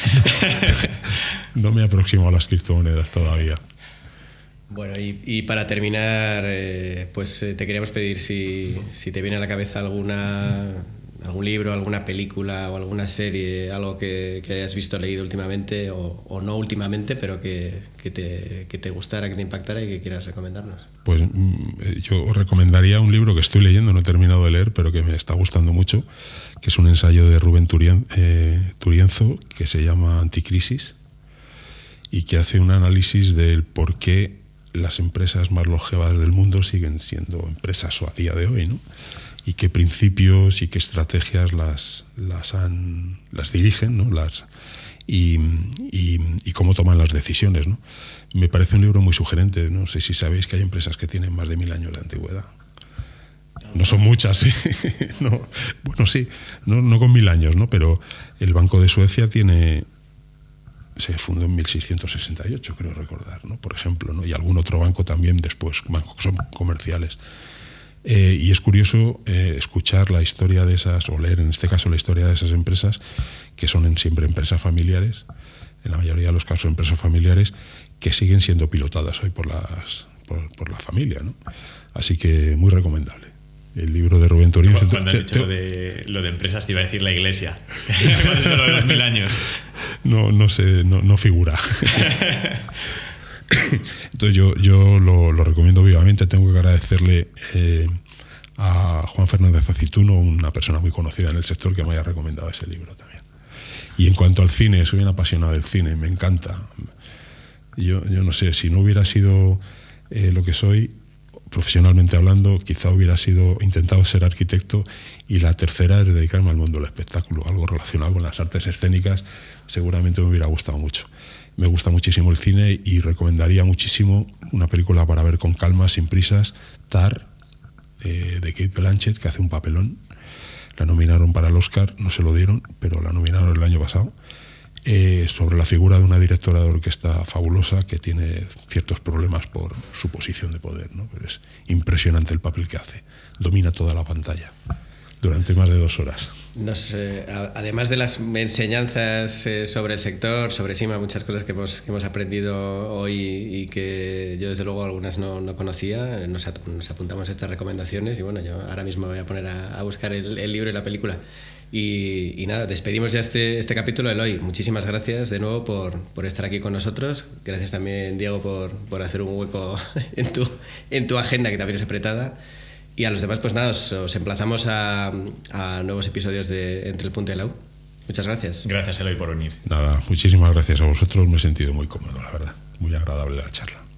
No me aproximo a las criptomonedas todavía. Bueno, y, y para terminar, eh, pues eh, te queríamos pedir si, si te viene a la cabeza alguna, algún libro, alguna película o alguna serie, algo que, que hayas visto o leído últimamente, o, o no últimamente, pero que, que, te, que te gustara, que te impactara y que quieras recomendarnos. Pues yo os recomendaría un libro que estoy leyendo, no he terminado de leer, pero que me está gustando mucho, que es un ensayo de Rubén Turien, eh, Turienzo, que se llama Anticrisis, y que hace un análisis del por qué las empresas más longevas del mundo siguen siendo empresas o a día de hoy, ¿no? Y qué principios y qué estrategias las, las, han, las dirigen, ¿no? Las, y, y, y cómo toman las decisiones, ¿no? Me parece un libro muy sugerente. No sé si sabéis que hay empresas que tienen más de mil años de antigüedad. No son muchas, ¿sí? No, bueno, sí, no, no con mil años, ¿no? Pero el Banco de Suecia tiene... se fundó en mil seiscientos sesenta y ocho, creo recordar, ¿no? Por ejemplo, ¿no? Y algún otro banco también después, bancos comerciales. Eh, y es curioso eh, escuchar la historia de esas, o leer en este caso la historia de esas empresas, que son en siempre empresas familiares, en la mayoría de los casos empresas familiares, que siguen siendo pilotadas hoy por, las, por, por la familia, ¿no? Así que muy recomendable. El libro de Rubén Turín. Cuando, cuando has dicho te, lo, de, lo de empresas, te iba a decir la iglesia. Cuando es lo de los mil años. No, no sé, no, no figura. Entonces yo, yo lo, lo recomiendo vivamente. Tengo que agradecerle eh, a Juan Fernández Acituno, una persona muy conocida en el sector, que me haya recomendado ese libro también. Y en cuanto al cine, soy un apasionado del cine, me encanta. Yo, yo no sé, si no hubiera sido eh, lo que soy, profesionalmente hablando, quizá hubiera sido intentado ser arquitecto, y la tercera es dedicarme al mundo del espectáculo, algo relacionado con las artes escénicas. Seguramente me hubiera gustado mucho. Me gusta muchísimo el cine y recomendaría muchísimo una película para ver con calma, sin prisas, Tar, eh, de Cate Blanchett, que hace un papelón. La nominaron para el Oscar, no se lo dieron, pero la nominaron el año pasado. Eh, sobre la figura de una directora de orquesta fabulosa que tiene ciertos problemas por su posición de poder, ¿no? Pero es impresionante el papel que hace, domina toda la pantalla. durante más de dos horas. Nos, eh, además de las enseñanzas eh, sobre el sector, sobre Sima, muchas cosas que hemos, que hemos aprendido hoy y que yo desde luego algunas no, no conocía, nos, nos apuntamos estas recomendaciones y bueno, yo ahora mismo me voy a poner a, a buscar el, el libro y la película. Y, y nada, despedimos ya este, este capítulo. Eloy, muchísimas gracias de nuevo por, por estar aquí con nosotros. Gracias también, Diego, por, por hacer un hueco en tu, en tu agenda, que también es apretada. Y a los demás, pues nada, os, os emplazamos a, a nuevos episodios de Entre el Punto y la U. Muchas gracias. Gracias, Eloy, por venir. Nada, muchísimas gracias a vosotros. Me he sentido muy cómodo, la verdad. Muy agradable la charla.